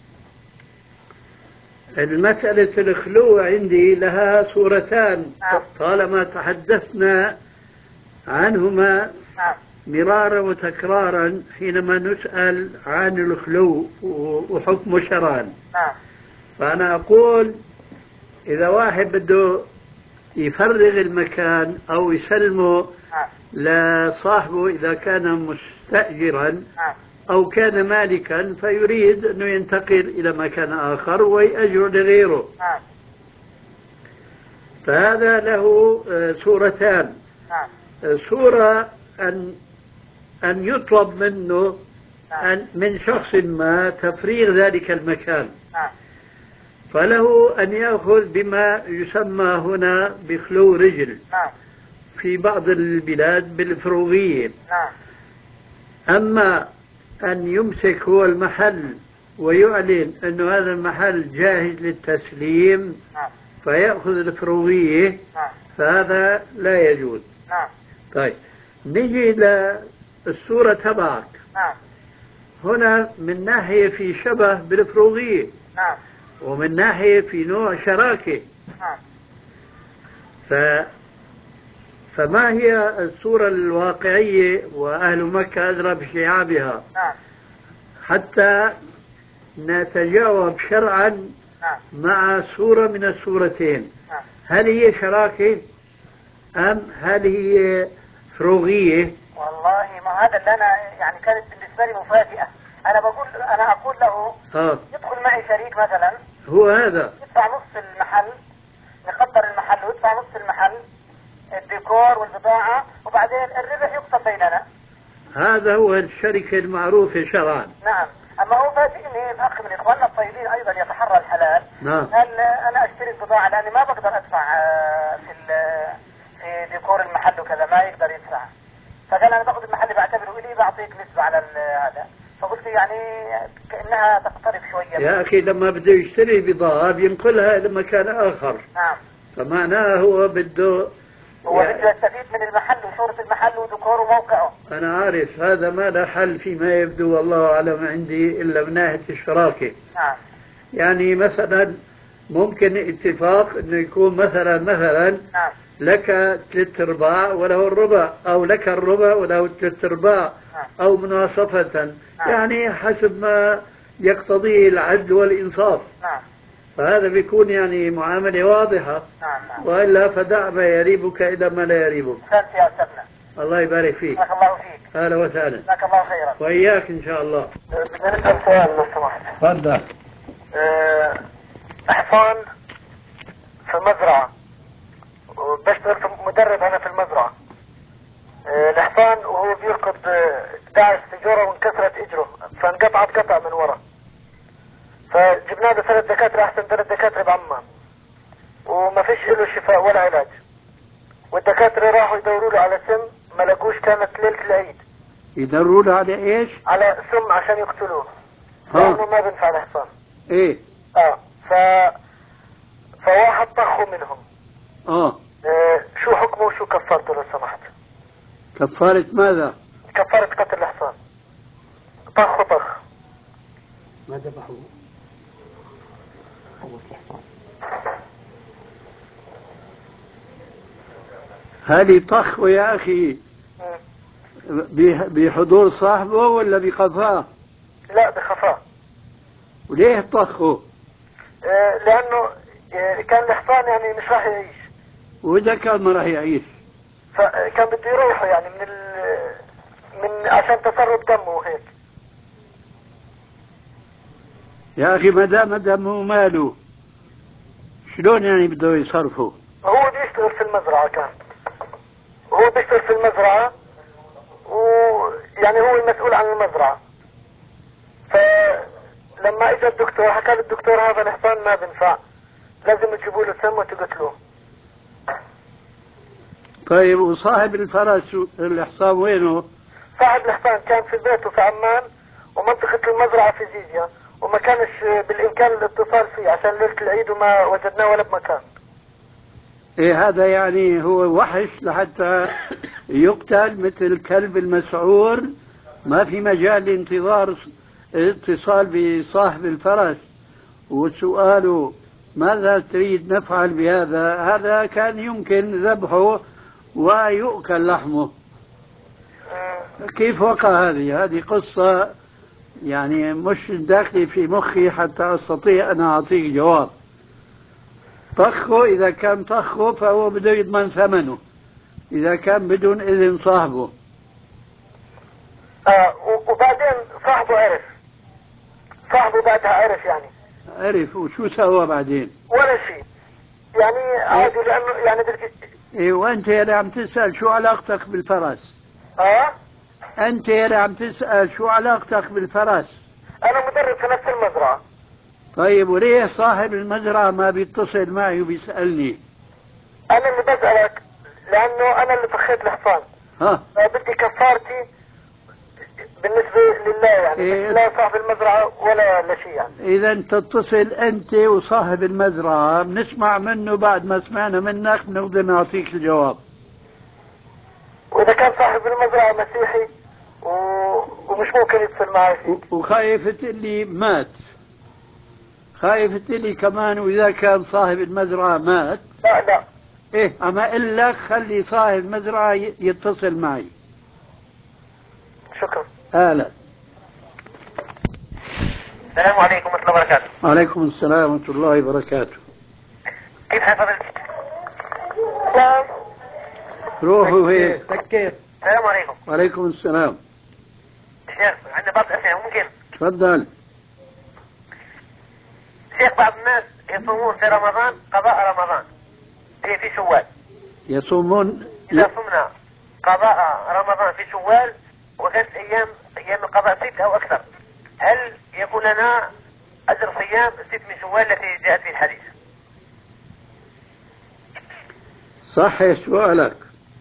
المسألة الخلو عندي لها صورتان. نعم. طالما تحدثنا عنهما نعم. مرارا وتكرارا حينما نسأل عن الخلو وحكم شرعا. نعم. فأنا أقول إذا واحد بده يفرغ المكان أو يسلمه نعم. لصاحبه إذا كان مستأجرا نعم. أو كان مالكا فيريد أنه ينتقل إلى مكان آخر ويأجر لغيره، نعم. فهذا له صورتان. نعم. صورة أن أن يطلب منه نعم. أن من شخص ما تفريغ ذلك المكان، نعم. فله أن يأخذ بما يسمى هنا بخلو رجل، نعم. في بعض البلاد بالفروغية. نعم. أما أن يمسك هو المحل ويعلن أن هذا المحل جاهز للتسليم نعم. فيأخذ الفروغية، نعم. فهذا لا يجوز. نعم. طيب نجي للصورة تبعك. نعم. هنا من ناحية في شبه بالفروغية، نعم. ومن ناحية في نوع شراكة. نعم. ف فما هي الصورة الواقعية وأهل مكة أدرى بشعابها نعم. حتى نتجاوب شرعا نعم. مع صورة من الصورتين؟ نعم. هل هي شراكة أم هل هي فروغية؟ والله ما هذا اللي أنا يعني كانت بالنسبة لي مفاجئة. أنا بقول أنا أقول له آه. يدخل معي شريك مثلا، هو هذا يدفع نص المحل، نقدر المحل ويدفع نص المحل الديكور والبضاعة، وبعدين الربح يقسم بيننا. هذا هو الشركة المعروفة شرعا. نعم. أما هو فاجئني الأخ من إخواننا الطيبين أيضا يتحرى الحلال. نعم. قال أنا أشتري البضاعة لأني ما بقدر أدفع في في ديكور المحل وكذا، ما يقدر يدفع. فقال أنا باخذ المحل بعتبره إلي بعطيك نسبة على هذا. فقلت يعني كأنها تقترب شوية. يا أخي لما بده يشتري بضاعة بينقلها إلى مكان آخر. نعم. فمعناه هو بده هو يعني بده يستفيد من المحل وشهرة المحل وديكوره وموقعه. أنا عارف هذا ما له حل فيما يبدو والله أعلم عندي إلا من ناحية الشراكة. نعم. يعني مثلا ممكن اتفاق إنه يكون مثلا مثلا نعم. لك ثلاث أرباع وله الربع، أو لك الربع وله ثلاث أرباع، أو مناصفة، يعني حسب ما يقتضيه العدل والإنصاف. نعم. فهذا بيكون يعني معاملة واضحة. نعم. نعم. وإلا فدع ما يريبك إلى ما لا يريبك. أحسنت يا أستاذنا. الله يبارك فيك. بارك الله فيك. أهلا وسهلا. جزاك الله خيرا. وإياك إن شاء الله. بدنا نسأل سؤال لو سمحت. تفضل. أه حصان في مزرعة، وبشتغل مدرب أنا في المزرعة. أه الحصان وهو بيركض داعس في جورة وانكسرت إجره، فانقطعت قطع من ورا. فجبنا له ثلاث الدكاترة راحوا يدوروا له على سم ما لقوش، كانت ليلة العيد. يدوروا له على ايش؟ على سم عشان يقتلوه. ها. لأنه ما بنفع الحصان. ايه. اه ف فواحد طخوا منهم. اه. آه شو حكمه وشو كفارته لو سمحت؟ كفارة ماذا؟ كفارة قتل الحصان. طخ وطخ. ما ذبحوه. هذه طخ يا أخي بحضور صاحبه ولا بقفاه؟ لا بخفاء. وليه طخه؟ آه لأنه آه كان الحصان يعني مش راح يعيش. وإذا كان ما راح يعيش؟ فكان بده يريحه يعني من ال... من عشان تسرب دمه وهيك. يا أخي ما دام دمه ماله شلون يعني بده يصرفه؟ هو بيشتغل في المزرعة، كان هو بيشتغل في المزرعة ويعني هو المسؤول عن المزرعة. فلما اجى الدكتور حكى للدكتور هذا الحصان ما بنفع، لازم تجيبوا له سم وتقتلوه. طيب وصاحب الفرس الحصان وينه؟ صاحب الحصان كان في بيته في عمان ومنطقة المزرعة في زيزيا، وما كانش بالإمكان الاتصال فيه عشان ليلة العيد وما وجدناه ولا بمكان. إيه هذا يعني هو وحش لحتى يقتل مثل الكلب المسعور؟ ما في مجال لانتظار اتصال بصاحب الفرس وسؤاله ماذا تريد نفعل بهذا؟ هذا كان يمكن ذبحه ويؤكل لحمه. كيف وقع هذه؟ هذه قصة يعني مش داخلي في مخي حتى أستطيع أن أعطيك جواب. طخه إذا كان طخه فهو بده يضمن ثمنه، إذا كان بدون إذن صاحبه. آه وبعدين صاحبه عرف، صاحبه بعدها عرف يعني. عرف وشو سوى بعدين؟ ولا شيء يعني عادي، لأنه يعني بدك. إيه وأنت اللي عم تسأل شو علاقتك بالفرس؟ اه أنت اللي عم تسأل شو علاقتك بالفرس؟ أنا مدرب في نفس المزرعة. طيب وليه صاحب المزرعة ما بيتصل معي وبيسألني؟ أنا اللي بسألك لأنه أنا اللي طخيت الحصان. ها. بدي كفارتي بالنسبة لله يعني. إيه؟ لا صاحب المزرعة ولا لا شيء يعني. إذا تتصل أنت وصاحب المزرعة بنسمع منه، بعد ما سمعنا منك بنقدر نعطيك الجواب. وإذا كان صاحب المزرعة مسيحي و... ومش ممكن يتصل معي فيه. وخايف تقلي مات، خايف تقلي كمان وإذا كان صاحب المزرعة مات. لا لا. إيه أما أقول لك خلي صاحب المزرعة يتصل معي. شكرا. هلا. السلام عليكم ورحمة الله وبركاته. وعليكم السلام ورحمة الله وبركاته. كيف حال فضيلتك؟ نعم. روحوا هيك. سكيت. السلام عليكم. وعليكم السلام. شيخ عندنا بعض الأسئلة ممكن؟ تفضل. شيخ بعض الناس يصومون في رمضان قضاء رمضان في في شوال. يصومون إذا صمنا قضاء رمضان في شوال وكانت أيام أيام القضاء ست أو أكثر، هل يكون لنا أجر صيام ست من شوال التي جاءت في الحديث؟ صحح سؤالك،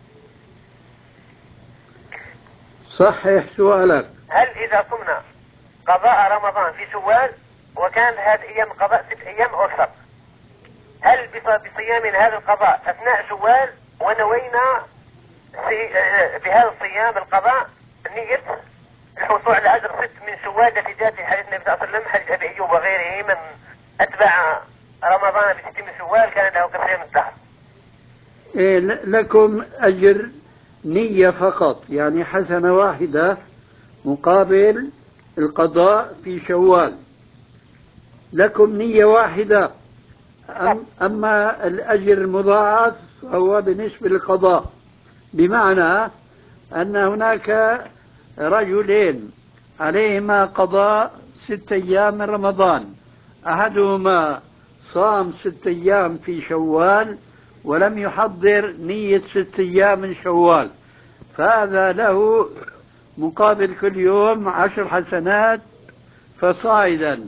صحح سؤالك. هل إذا صمنا قضاء رمضان في شوال وكان هذه أيام القضاء ست أيام أو أكثر، هل بصيامنا هذا القضاء أثناء شوال ونوينا بهذا الصيام القضاء نية الحصول على أجر ست من شوال التي جاءت في حديث النبي صلى الله عليه وسلم، حديث أبي أيوب وغيره من أتبع رمضان بست من شوال كان له كصيام الدهر؟ إيه لكم أجر نية فقط، يعني حسنة واحدة مقابل القضاء في شوال، لكم نية واحدة. أم أما الأجر المضاعف هو بالنسبة للقضاء، بمعنى أن هناك رجلين عليهما قضاء ست أيام من رمضان، أحدهما صام ست أيام في شوال ولم يحضر نية ست أيام من شوال، فهذا له مقابل كل يوم عشر حسنات فصاعدا،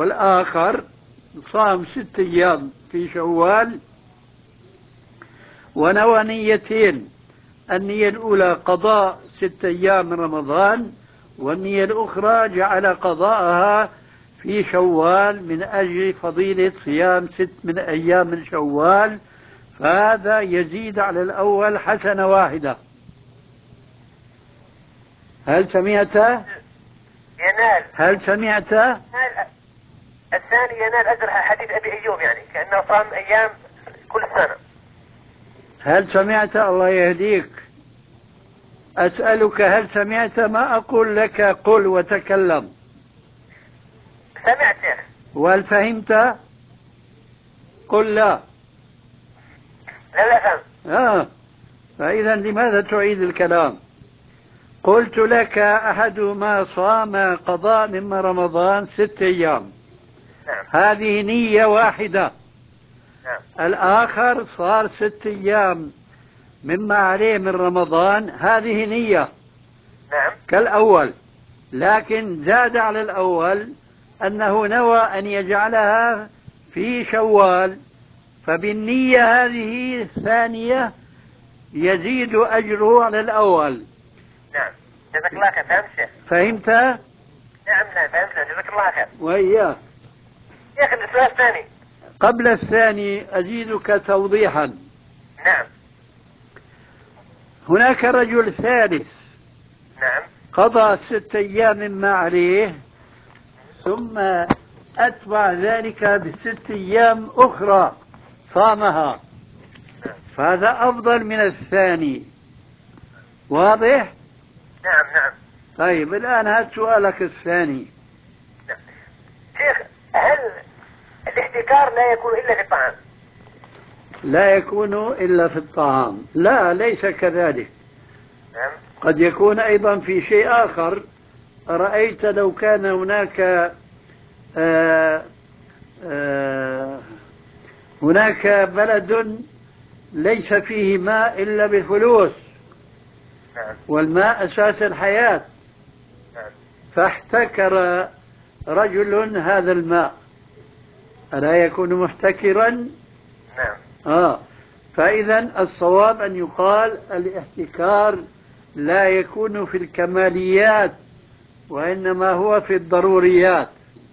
والآخر صام ست أيام في شوال ونوى نيتين، النية الأولى قضاء ست أيام من رمضان، والنية الأخرى جعل قضاءها في شوال من أجل فضيلة صيام ست من أيام من شوال، فهذا يزيد على الأول حسنة واحدة. هل سمعت؟ ينال هل سمعت؟ ينال الثاني ينال أجر حديث أبي أيوب، يعني كأنه صام أيام كل سنة. هل سمعت؟ الله يهديك. أسألك هل سمعت ما أقول لك؟ قل وتكلم. سمعت شيخ. وهل فهمت؟ قل لا. لا لا فهم. آه. فإذا لماذا تعيد الكلام؟ قلت لك أحدهما صام قضاء من رمضان ست أيام، نعم. هذه نية واحدة. نعم. الآخر صار ست أيام مما عليه من رمضان، هذه نية. نعم. كالأول، لكن زاد على الأول أنه نوى أن يجعلها في شوال، فبالنية هذه الثانية يزيد أجره على الأول. نعم. جزاك الله خير. فهمت شيخ؟ فهمت؟ نعم نعم فهمت. جزاك الله خير. وإياك. يا أخي السؤال الثاني. قبل الثاني أزيدك توضيحا. نعم. هناك رجل ثالث نعم. قضى ست أيام مما عليه، ثم أتبع ذلك بست أيام أخرى صامها، فهذا أفضل من الثاني. واضح؟ نعم نعم. طيب الآن هات سؤالك الثاني. نعم. شيخ، هل الاحتكار لا يكون إلا في الطعام؟ لا يكون إلا في الطعام. لا، ليس كذلك. نعم. قد يكون أيضا في شيء آخر. رأيت لو كان هناك آآ آآ هناك بلد ليس فيه ماء إلا بالفلوس، نعم. والماء أساس الحياة، نعم. فاحتكر رجل هذا الماء، ألا يكون محتكرا؟ نعم. آه. فإذا الصواب أن يقال الاحتكار لا يكون في الكماليات، وإنما هو في الضروريات.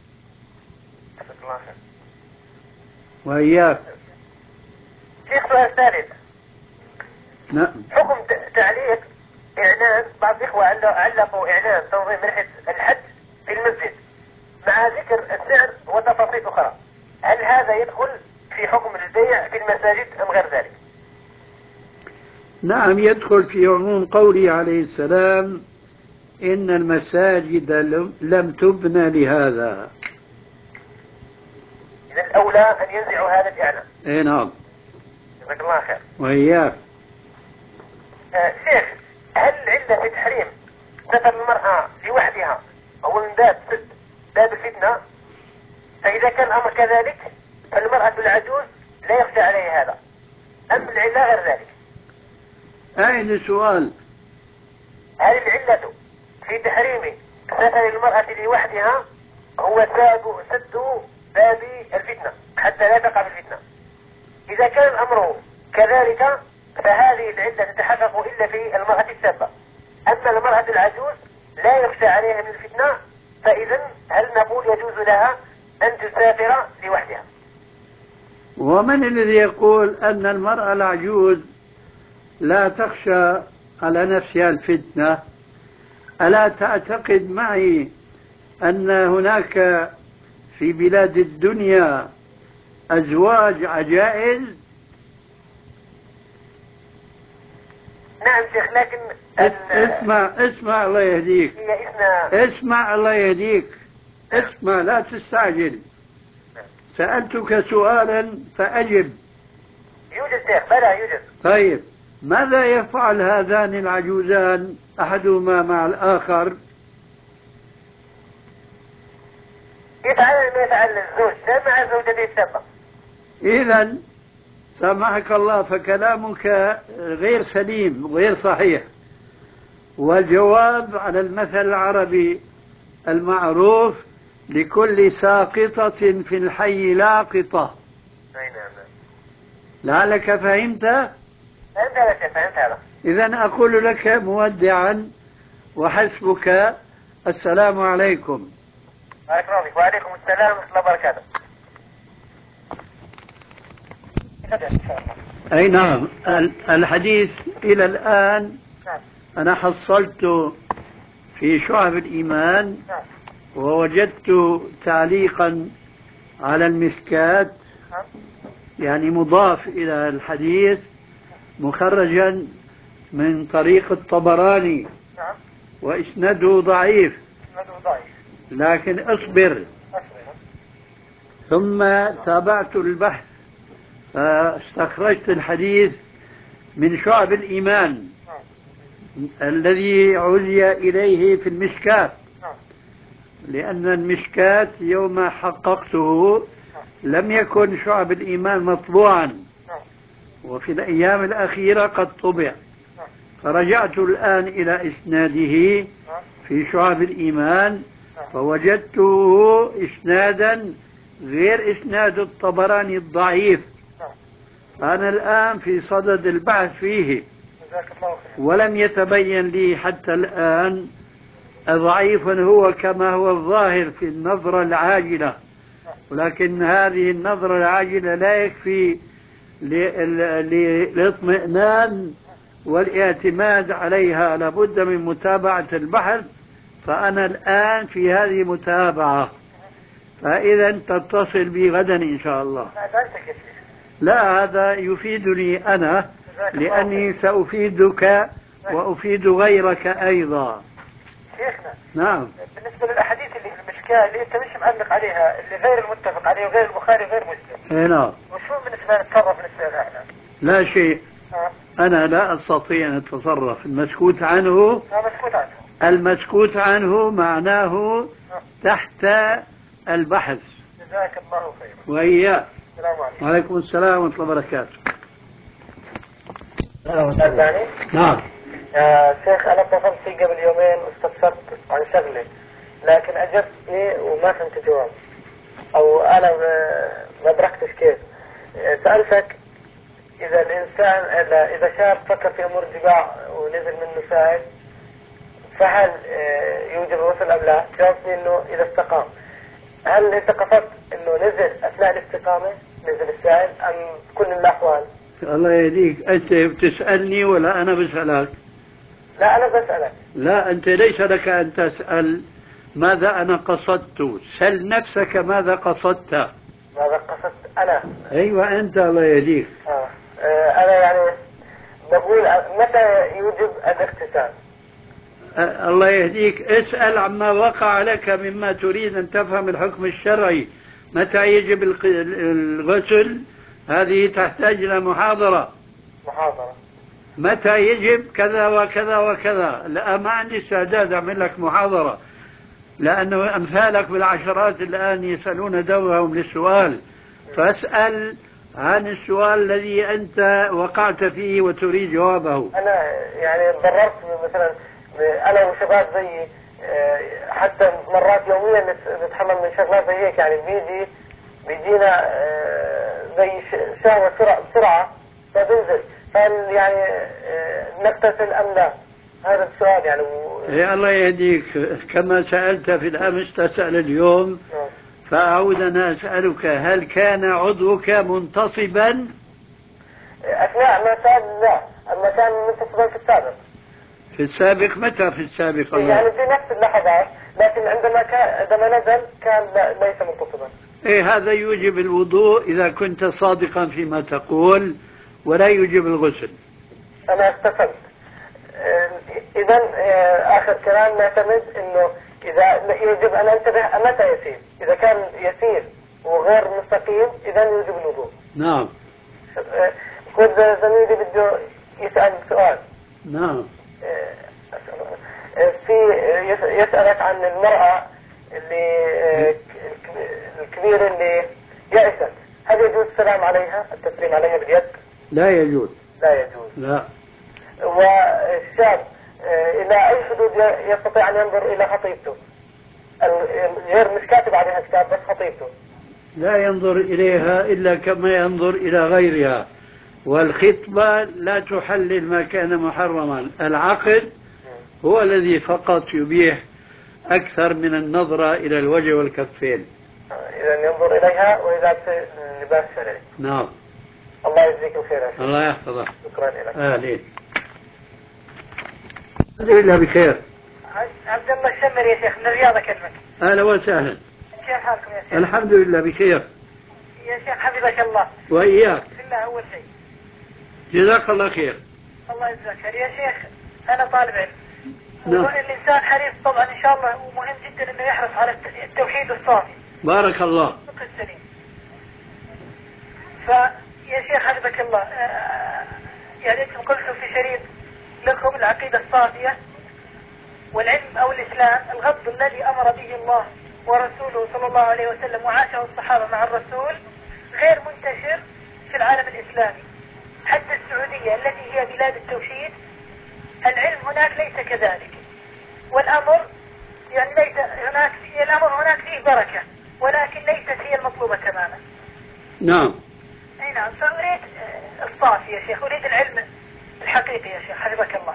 وإياك. شيخ، سؤال ثالث. نعم. حكم تعليق إعلان، بعض الإخوة علقوا إعلان تنظيم رحلة الحج في المسجد مع ذكر السعر وتفاصيل أخرى، هل هذا يدخل في حكم البيع في المساجد أم غير ذلك؟ نعم، يدخل في عموم قوله عليه السلام: إن المساجد لم تبنى لهذا. من الأولى أن ينزعوا هذا الإعلان. إيه نعم. جزاك الله خير. وإياك. آه شيخ، هل العلة في تحريم سفر المرأة لوحدها هو من باب سد باب الفتنة؟ فإذا كان الأمر كذلك فالمرأة العجوز لا يخشى عليها هذا، أم العلة غير ذلك؟ أين السؤال؟ هل العلة في تحريم سفر المرأة لوحدها هو سد باب الفتنة حتى لا تقع الفتنة؟ إذا كان الأمر كذلك فهذه العلة تتحقق إلا في المرأة الشابة، أما المرأة العجوز لا يخشى عليها من الفتنة، فإذا هل نقول يجوز لها أن تسافر لوحدها؟ ومن الذي يقول أن المرأة العجوز لا تخشى على نفسها الفتنة؟ ألا تعتقد معي أن هناك في بلاد الدنيا أزواج عجائز؟ نعم شيخ، لكن اسمع اسمع الله يهديك. اسمع الله يهديك. اسمع، لا تستعجل. سألتك سؤالا فأجب. يوجد شيخ، بلى يوجد. طيب، ماذا يفعل هذان العجوزان أحدهما مع الآخر؟ يفعل ما يفعل الزوج مع زوجته الشابة. إذا سامحك الله، فكلامك غير سليم غير صحيح. والجواب على المثل العربي المعروف: لكل ساقطة في الحي لاقطة. لعلك فهمت؟ فهمت هذا شيخ، فهمت هذا. إذا أقول لك مودعا وحسبك، السلام عليكم. بارك الله فيك. وعليكم السلام ورحمة الله وبركاته. أي نعم، الحديث إلى الآن أنا حصلت في شعب الإيمان ووجدت تعليقا على المسكات، يعني مضاف إلى الحديث مخرجا من طريق الطبراني وإسناده ضعيف، لكن اصبر. ثم تابعت البحث فاستخرجت الحديث من شعب الإيمان الذي عزي إليه في المشكات، لأن المشكات يوم حققته لم يكن شعب الإيمان مطبوعا، وفي الأيام الأخيرة قد طبع، فرجعت الآن إلى إسناده في شعب الإيمان فوجدته إسنادا غير إسناد الطبراني الضعيف. أنا الآن في صدد البحث فيه، ولم يتبين لي حتى الآن ضعيف هو كما هو الظاهر في النظرة العاجلة، ولكن هذه النظرة العاجلة لا يكفي للاطمئنان والاعتماد عليها، لابد من متابعة البحث. فأنا الآن في هذه متابعة، فإذا تتصل بي غدا إن شاء الله. لا، هذا يفيدني أنا، لأني سأفيدك وأفيد غيرك أيضا. شيخنا، نعم. بالنسبة للأحاديث اللي في المشكاة اللي أنت مش معلق عليها، اللي غير المتفق عليه وغير البخاري وغير مسلم، اي نعم، وشو بالنسبة نتصرف بالنسبة لنا؟ لا شيء. أه؟ أنا لا أستطيع أن أتصرف. المسكوت عنه، مسكوت عنه، المسكوت عنه معناه أه؟ تحت البحث. جزاك الله خير. وإياك. السلام عليكم. وعليكم السلام ورحمة الله وبركاته. الثاني؟ نعم. يا شيخ، أنا اتصلت فيك قبل يومين واستفسرت عن شغلة، لكن أجبتني وما فهمت جواب، أو أنا ما أدركتش كيف. سألتك إذا الإنسان إذا شاب فكر في أمور الجباع ونزل منه سائل، فهل يوجب الغسل أم لا؟ جاوبتني إنه إذا استقام. هل أنت قصدت إنه نزل أثناء الاستقامة نزل السائل أم كل الأحوال؟ الله يهديك، أنت بتسألني ولا أنا بسألك؟ لا، أنا بسألك. لا، أنت ليس لك أن تسأل ماذا أنا قصدت، سل نفسك ماذا قصدت. ماذا قصدت أنا؟ أيوة أنت، الله يهديك. آه. آه أنا يعني بقول متى يوجب الاغتسال؟ أه الله يهديك، اسأل عما وقع لك مما تريد أن تفهم الحكم الشرعي. متى يجب الغسل؟ هذه تحتاج إلى محاضرة. محاضرة. متى يجب كذا وكذا وكذا؟ لا، ما عندي استعداد أعمل لك محاضرة، لأنه أمثالك بالعشرات الآن يسألون دورهم للسؤال، فاسأل عن السؤال الذي أنت وقعت فيه وتريد جوابه. أنا يعني ضررت مثلا، أنا وشباب زيي حتى مرات يوميا نتحمل من شغلات زي هيك، يعني بيجي بيجينا زي شهوة بسرعة بسرعة فبنزل، فهل يعني نغتسل أم لا؟ هذا السؤال يعني. يا الله يهديك، كما سألت في الأمس تسأل اليوم، فأعود أنا أسألك، هل كان عضوك منتصبا؟ أثناء ما سأل لا، أما كان منتصبا في السابق. في السابق؟ متى في السابق؟ الله يعني في نفس اللحظات، لكن عندما كان عندما نزل كان ليس منتصبا. إيه، هذا يوجب الوضوء إذا كنت صادقا فيما تقول، ولا يوجب الغسل. أنا اغتسلت. إذا آخر كلام نعتمد إنه إذا يجب أن أنتبه متى يسير. إذا كان يسير وغير مستقيم إذا يوجب الوضوء. نعم. خذ زميلي بده يسأل سؤال. نعم. في يسألك عن المرأة اللي الكبيرة اللي يأست، هل يجوز السلام عليها، التسليم عليها باليد؟ لا يجوز. لا يجوز. لا. والشاب إلى أي حدود يستطيع أن ينظر إلى خطيبته؟ غير مش كاتب عليها كتاب، بس خطيبته لا ينظر إليها إلا كما ينظر إلى غيرها، والخطبة لا تحلل ما كان محرما. العقد هو الذي فقط يبيح أكثر من النظرة إلى الوجه والكفين. إذا ينظر إليها وإذا لباس شرعي. نعم. الله يجزيك خيرا. الله يحفظك. شكرا لك. أهلين. الحمد لله بخير. عبد الله الشمر يا شيخ من الرياض أكلمك. أهلا وسهلا. كيف حالكم يا شيخ؟ الحمد لله بخير. يا شيخ حفظك الله. وإياك. بسم الله أول شيء. جزاك الله خير. الله يجزاك خير يا شيخ. أنا طالب علم. نعم. الإنسان حريص طبعا إن شاء الله ومهم جدا إنه يحرص على التوحيد الصافي. بارك الله. الفقه السليم. فيا شيخ حفظك الله يعني أنتم قلتم في شريط لكم العقيدة الصافية والعلم أو الإسلام الغض الذي أمر به الله ورسوله صلى الله عليه وسلم وعاشه الصحابة مع الرسول غير منتشر في العالم الإسلامي. حتى السعودية التي هي بلاد التوحيد العلم هناك ليس كذلك، والأمر يعني ليس هناك الأمر هناك فيه بركة ولكن ليست هي المطلوبة تماما. نعم. أي نعم. فأريد الصافي يا شيخ، أريد العلم الحقيقي يا شيخ حفظك الله.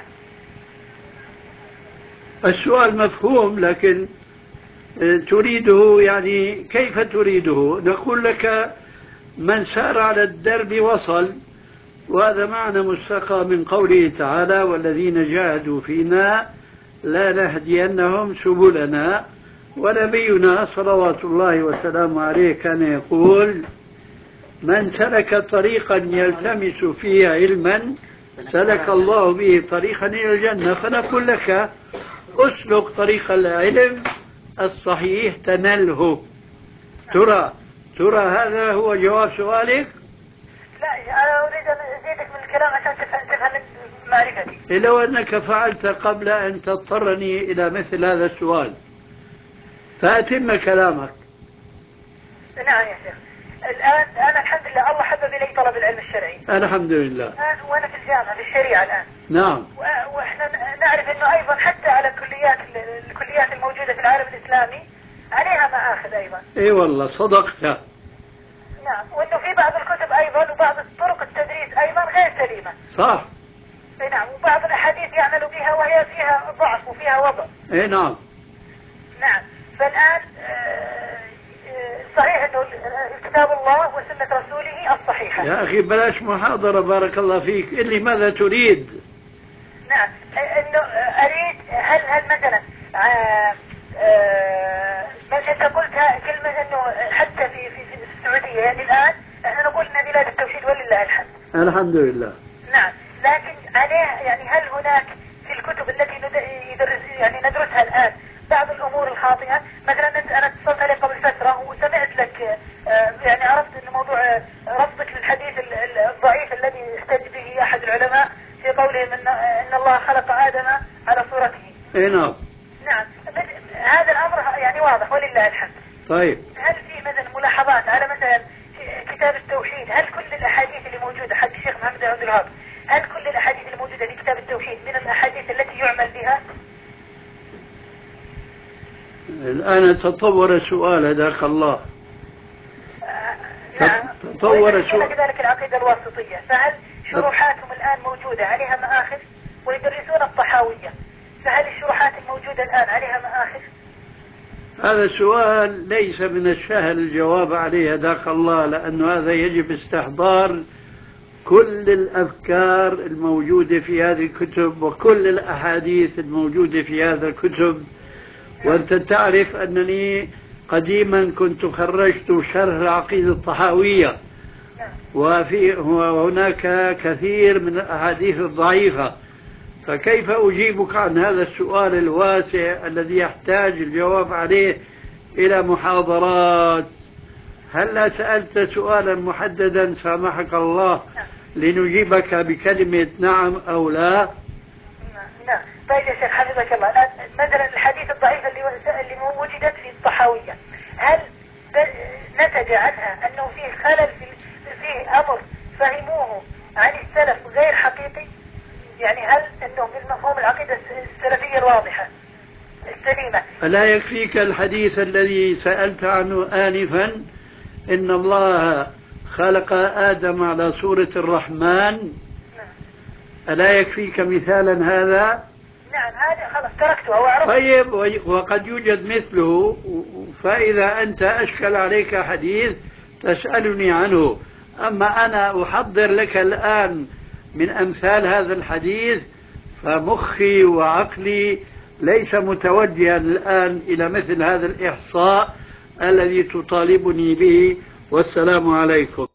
السؤال مفهوم، لكن تريده يعني كيف تريده؟ نقول لك من سار على الدرب وصل، وهذا معنى مستقى من قوله تعالى والذين جاهدوا فينا لا نهدينهم سبلنا. ونبينا صلوات الله وسلامه عليه كان يقول من سلك طريقا يلتمس فيه علما سلك الله به طريقا إلى الجنة. فنقول لك أسلك طريق العلم الصحيح تنله. ترى ترى هذا هو جواب سؤالك؟ لا أنا أريد أن أزيدك من الكلام عشان تفهم معرفتي. لو أنك فعلت قبل أن تضطرني إلى مثل هذا السؤال فأتم كلامك. نعم يا شيخ. الآن أنا الحمد لله الله حبب إلي طلب العلم الشرعي. الحمد لله. الآن وأنا في الجامعة في الشريعة الآن. نعم. وإحنا نعرف إنه أيضا حتى على الكليات الكليات الموجودة في العالم الإسلامي عليها مآخذ أيضا. إي والله صدقت. نعم. وإنه في بعض الكتب أيضا وبعض طرق التدريس أيضا غير سليمة. صح. إي نعم. وبعض الأحاديث يعمل بها وهي فيها ضعف وفيها وضع. إي نعم. نعم. فالآن صحيح انه كتاب الله وسنة رسوله الصحيحة. يا اخي بلاش محاضرة بارك الله فيك. اللي ماذا تريد؟ نعم. انه اريد هل هل مثلا انت قلتها كلمة انه حتى في في السعودية يعني الان احنا نقول ان بلاد التوحيد ولله الحمد. الحمد لله. نعم. لكن عليه يعني هل هناك في الكتب التي يدرس يعني ندرسها الان بعض الامور الخاطئة؟ مثلا انا اتصلت عليك قبل فترة وسمعت لك يعني عرفت ان موضوع ربطك للحديث الضعيف الذي احتج به احد العلماء في قولهم ان ان الله خلق ادم على صورته. اي نعم. نعم. هذا الامر يعني واضح ولله الحمد. طيب. هل في مثلا ملاحظات على مثلا كتاب التوحيد؟ هل كل الاحاديث اللي موجودة حق الشيخ محمد عبد الوهاب هل كل الاحاديث اللي موجودة في كتاب التوحيد من الاحاديث التي يعمل بها؟ الآن تطور السؤال هداك الله. آه نعم. تطور السؤال. كذلك العقيدة الواسطية فهل شروحاتهم الآن موجودة عليها مآخذ؟ ويدرسون الطحاوية فهل الشروحات الموجودة الآن عليها مآخذ؟ هذا السؤال ليس من السهل الجواب عليه هداك الله، لأنه هذا يجب استحضار كل الأفكار الموجودة في هذه الكتب وكل الأحاديث الموجودة في هذا الكتب. وأنت تعرف أنني قديما كنت خرجت شرح العقيدة الطحاوية وفي وهناك كثير من الأحاديث الضعيفة، فكيف أجيبك عن هذا السؤال الواسع الذي يحتاج الجواب عليه إلى محاضرات؟ هل سألت سؤالا محددا سامحك الله لنجيبك بكلمة نعم أو لا؟ نعم. طيب يا شيخ حفظك الله، مثلا الحديث الضعيف اللي اللي وجدت في الطحاوية هل نتج عنها أنه فيه خلل في فيه أمر فهموه عن السلف غير حقيقي؟ يعني هل أنه بالمفهوم العقيدة السلفية الواضحة السليمة؟ ألا يكفيك الحديث الذي سألت عنه آنفا إن الله خلق آدم على صورة الرحمن، ألا يكفيك مثالا هذا؟ نعم هذا خلاص تركته وعرفت. طيب، وقد يوجد مثله، فإذا أنت أشكل عليك حديث تسألني عنه، أما أنا أحضر لك الآن من أمثال هذا الحديث، فمخي وعقلي ليس متوجها الآن إلى مثل هذا الإحصاء الذي تطالبني به. والسلام عليكم.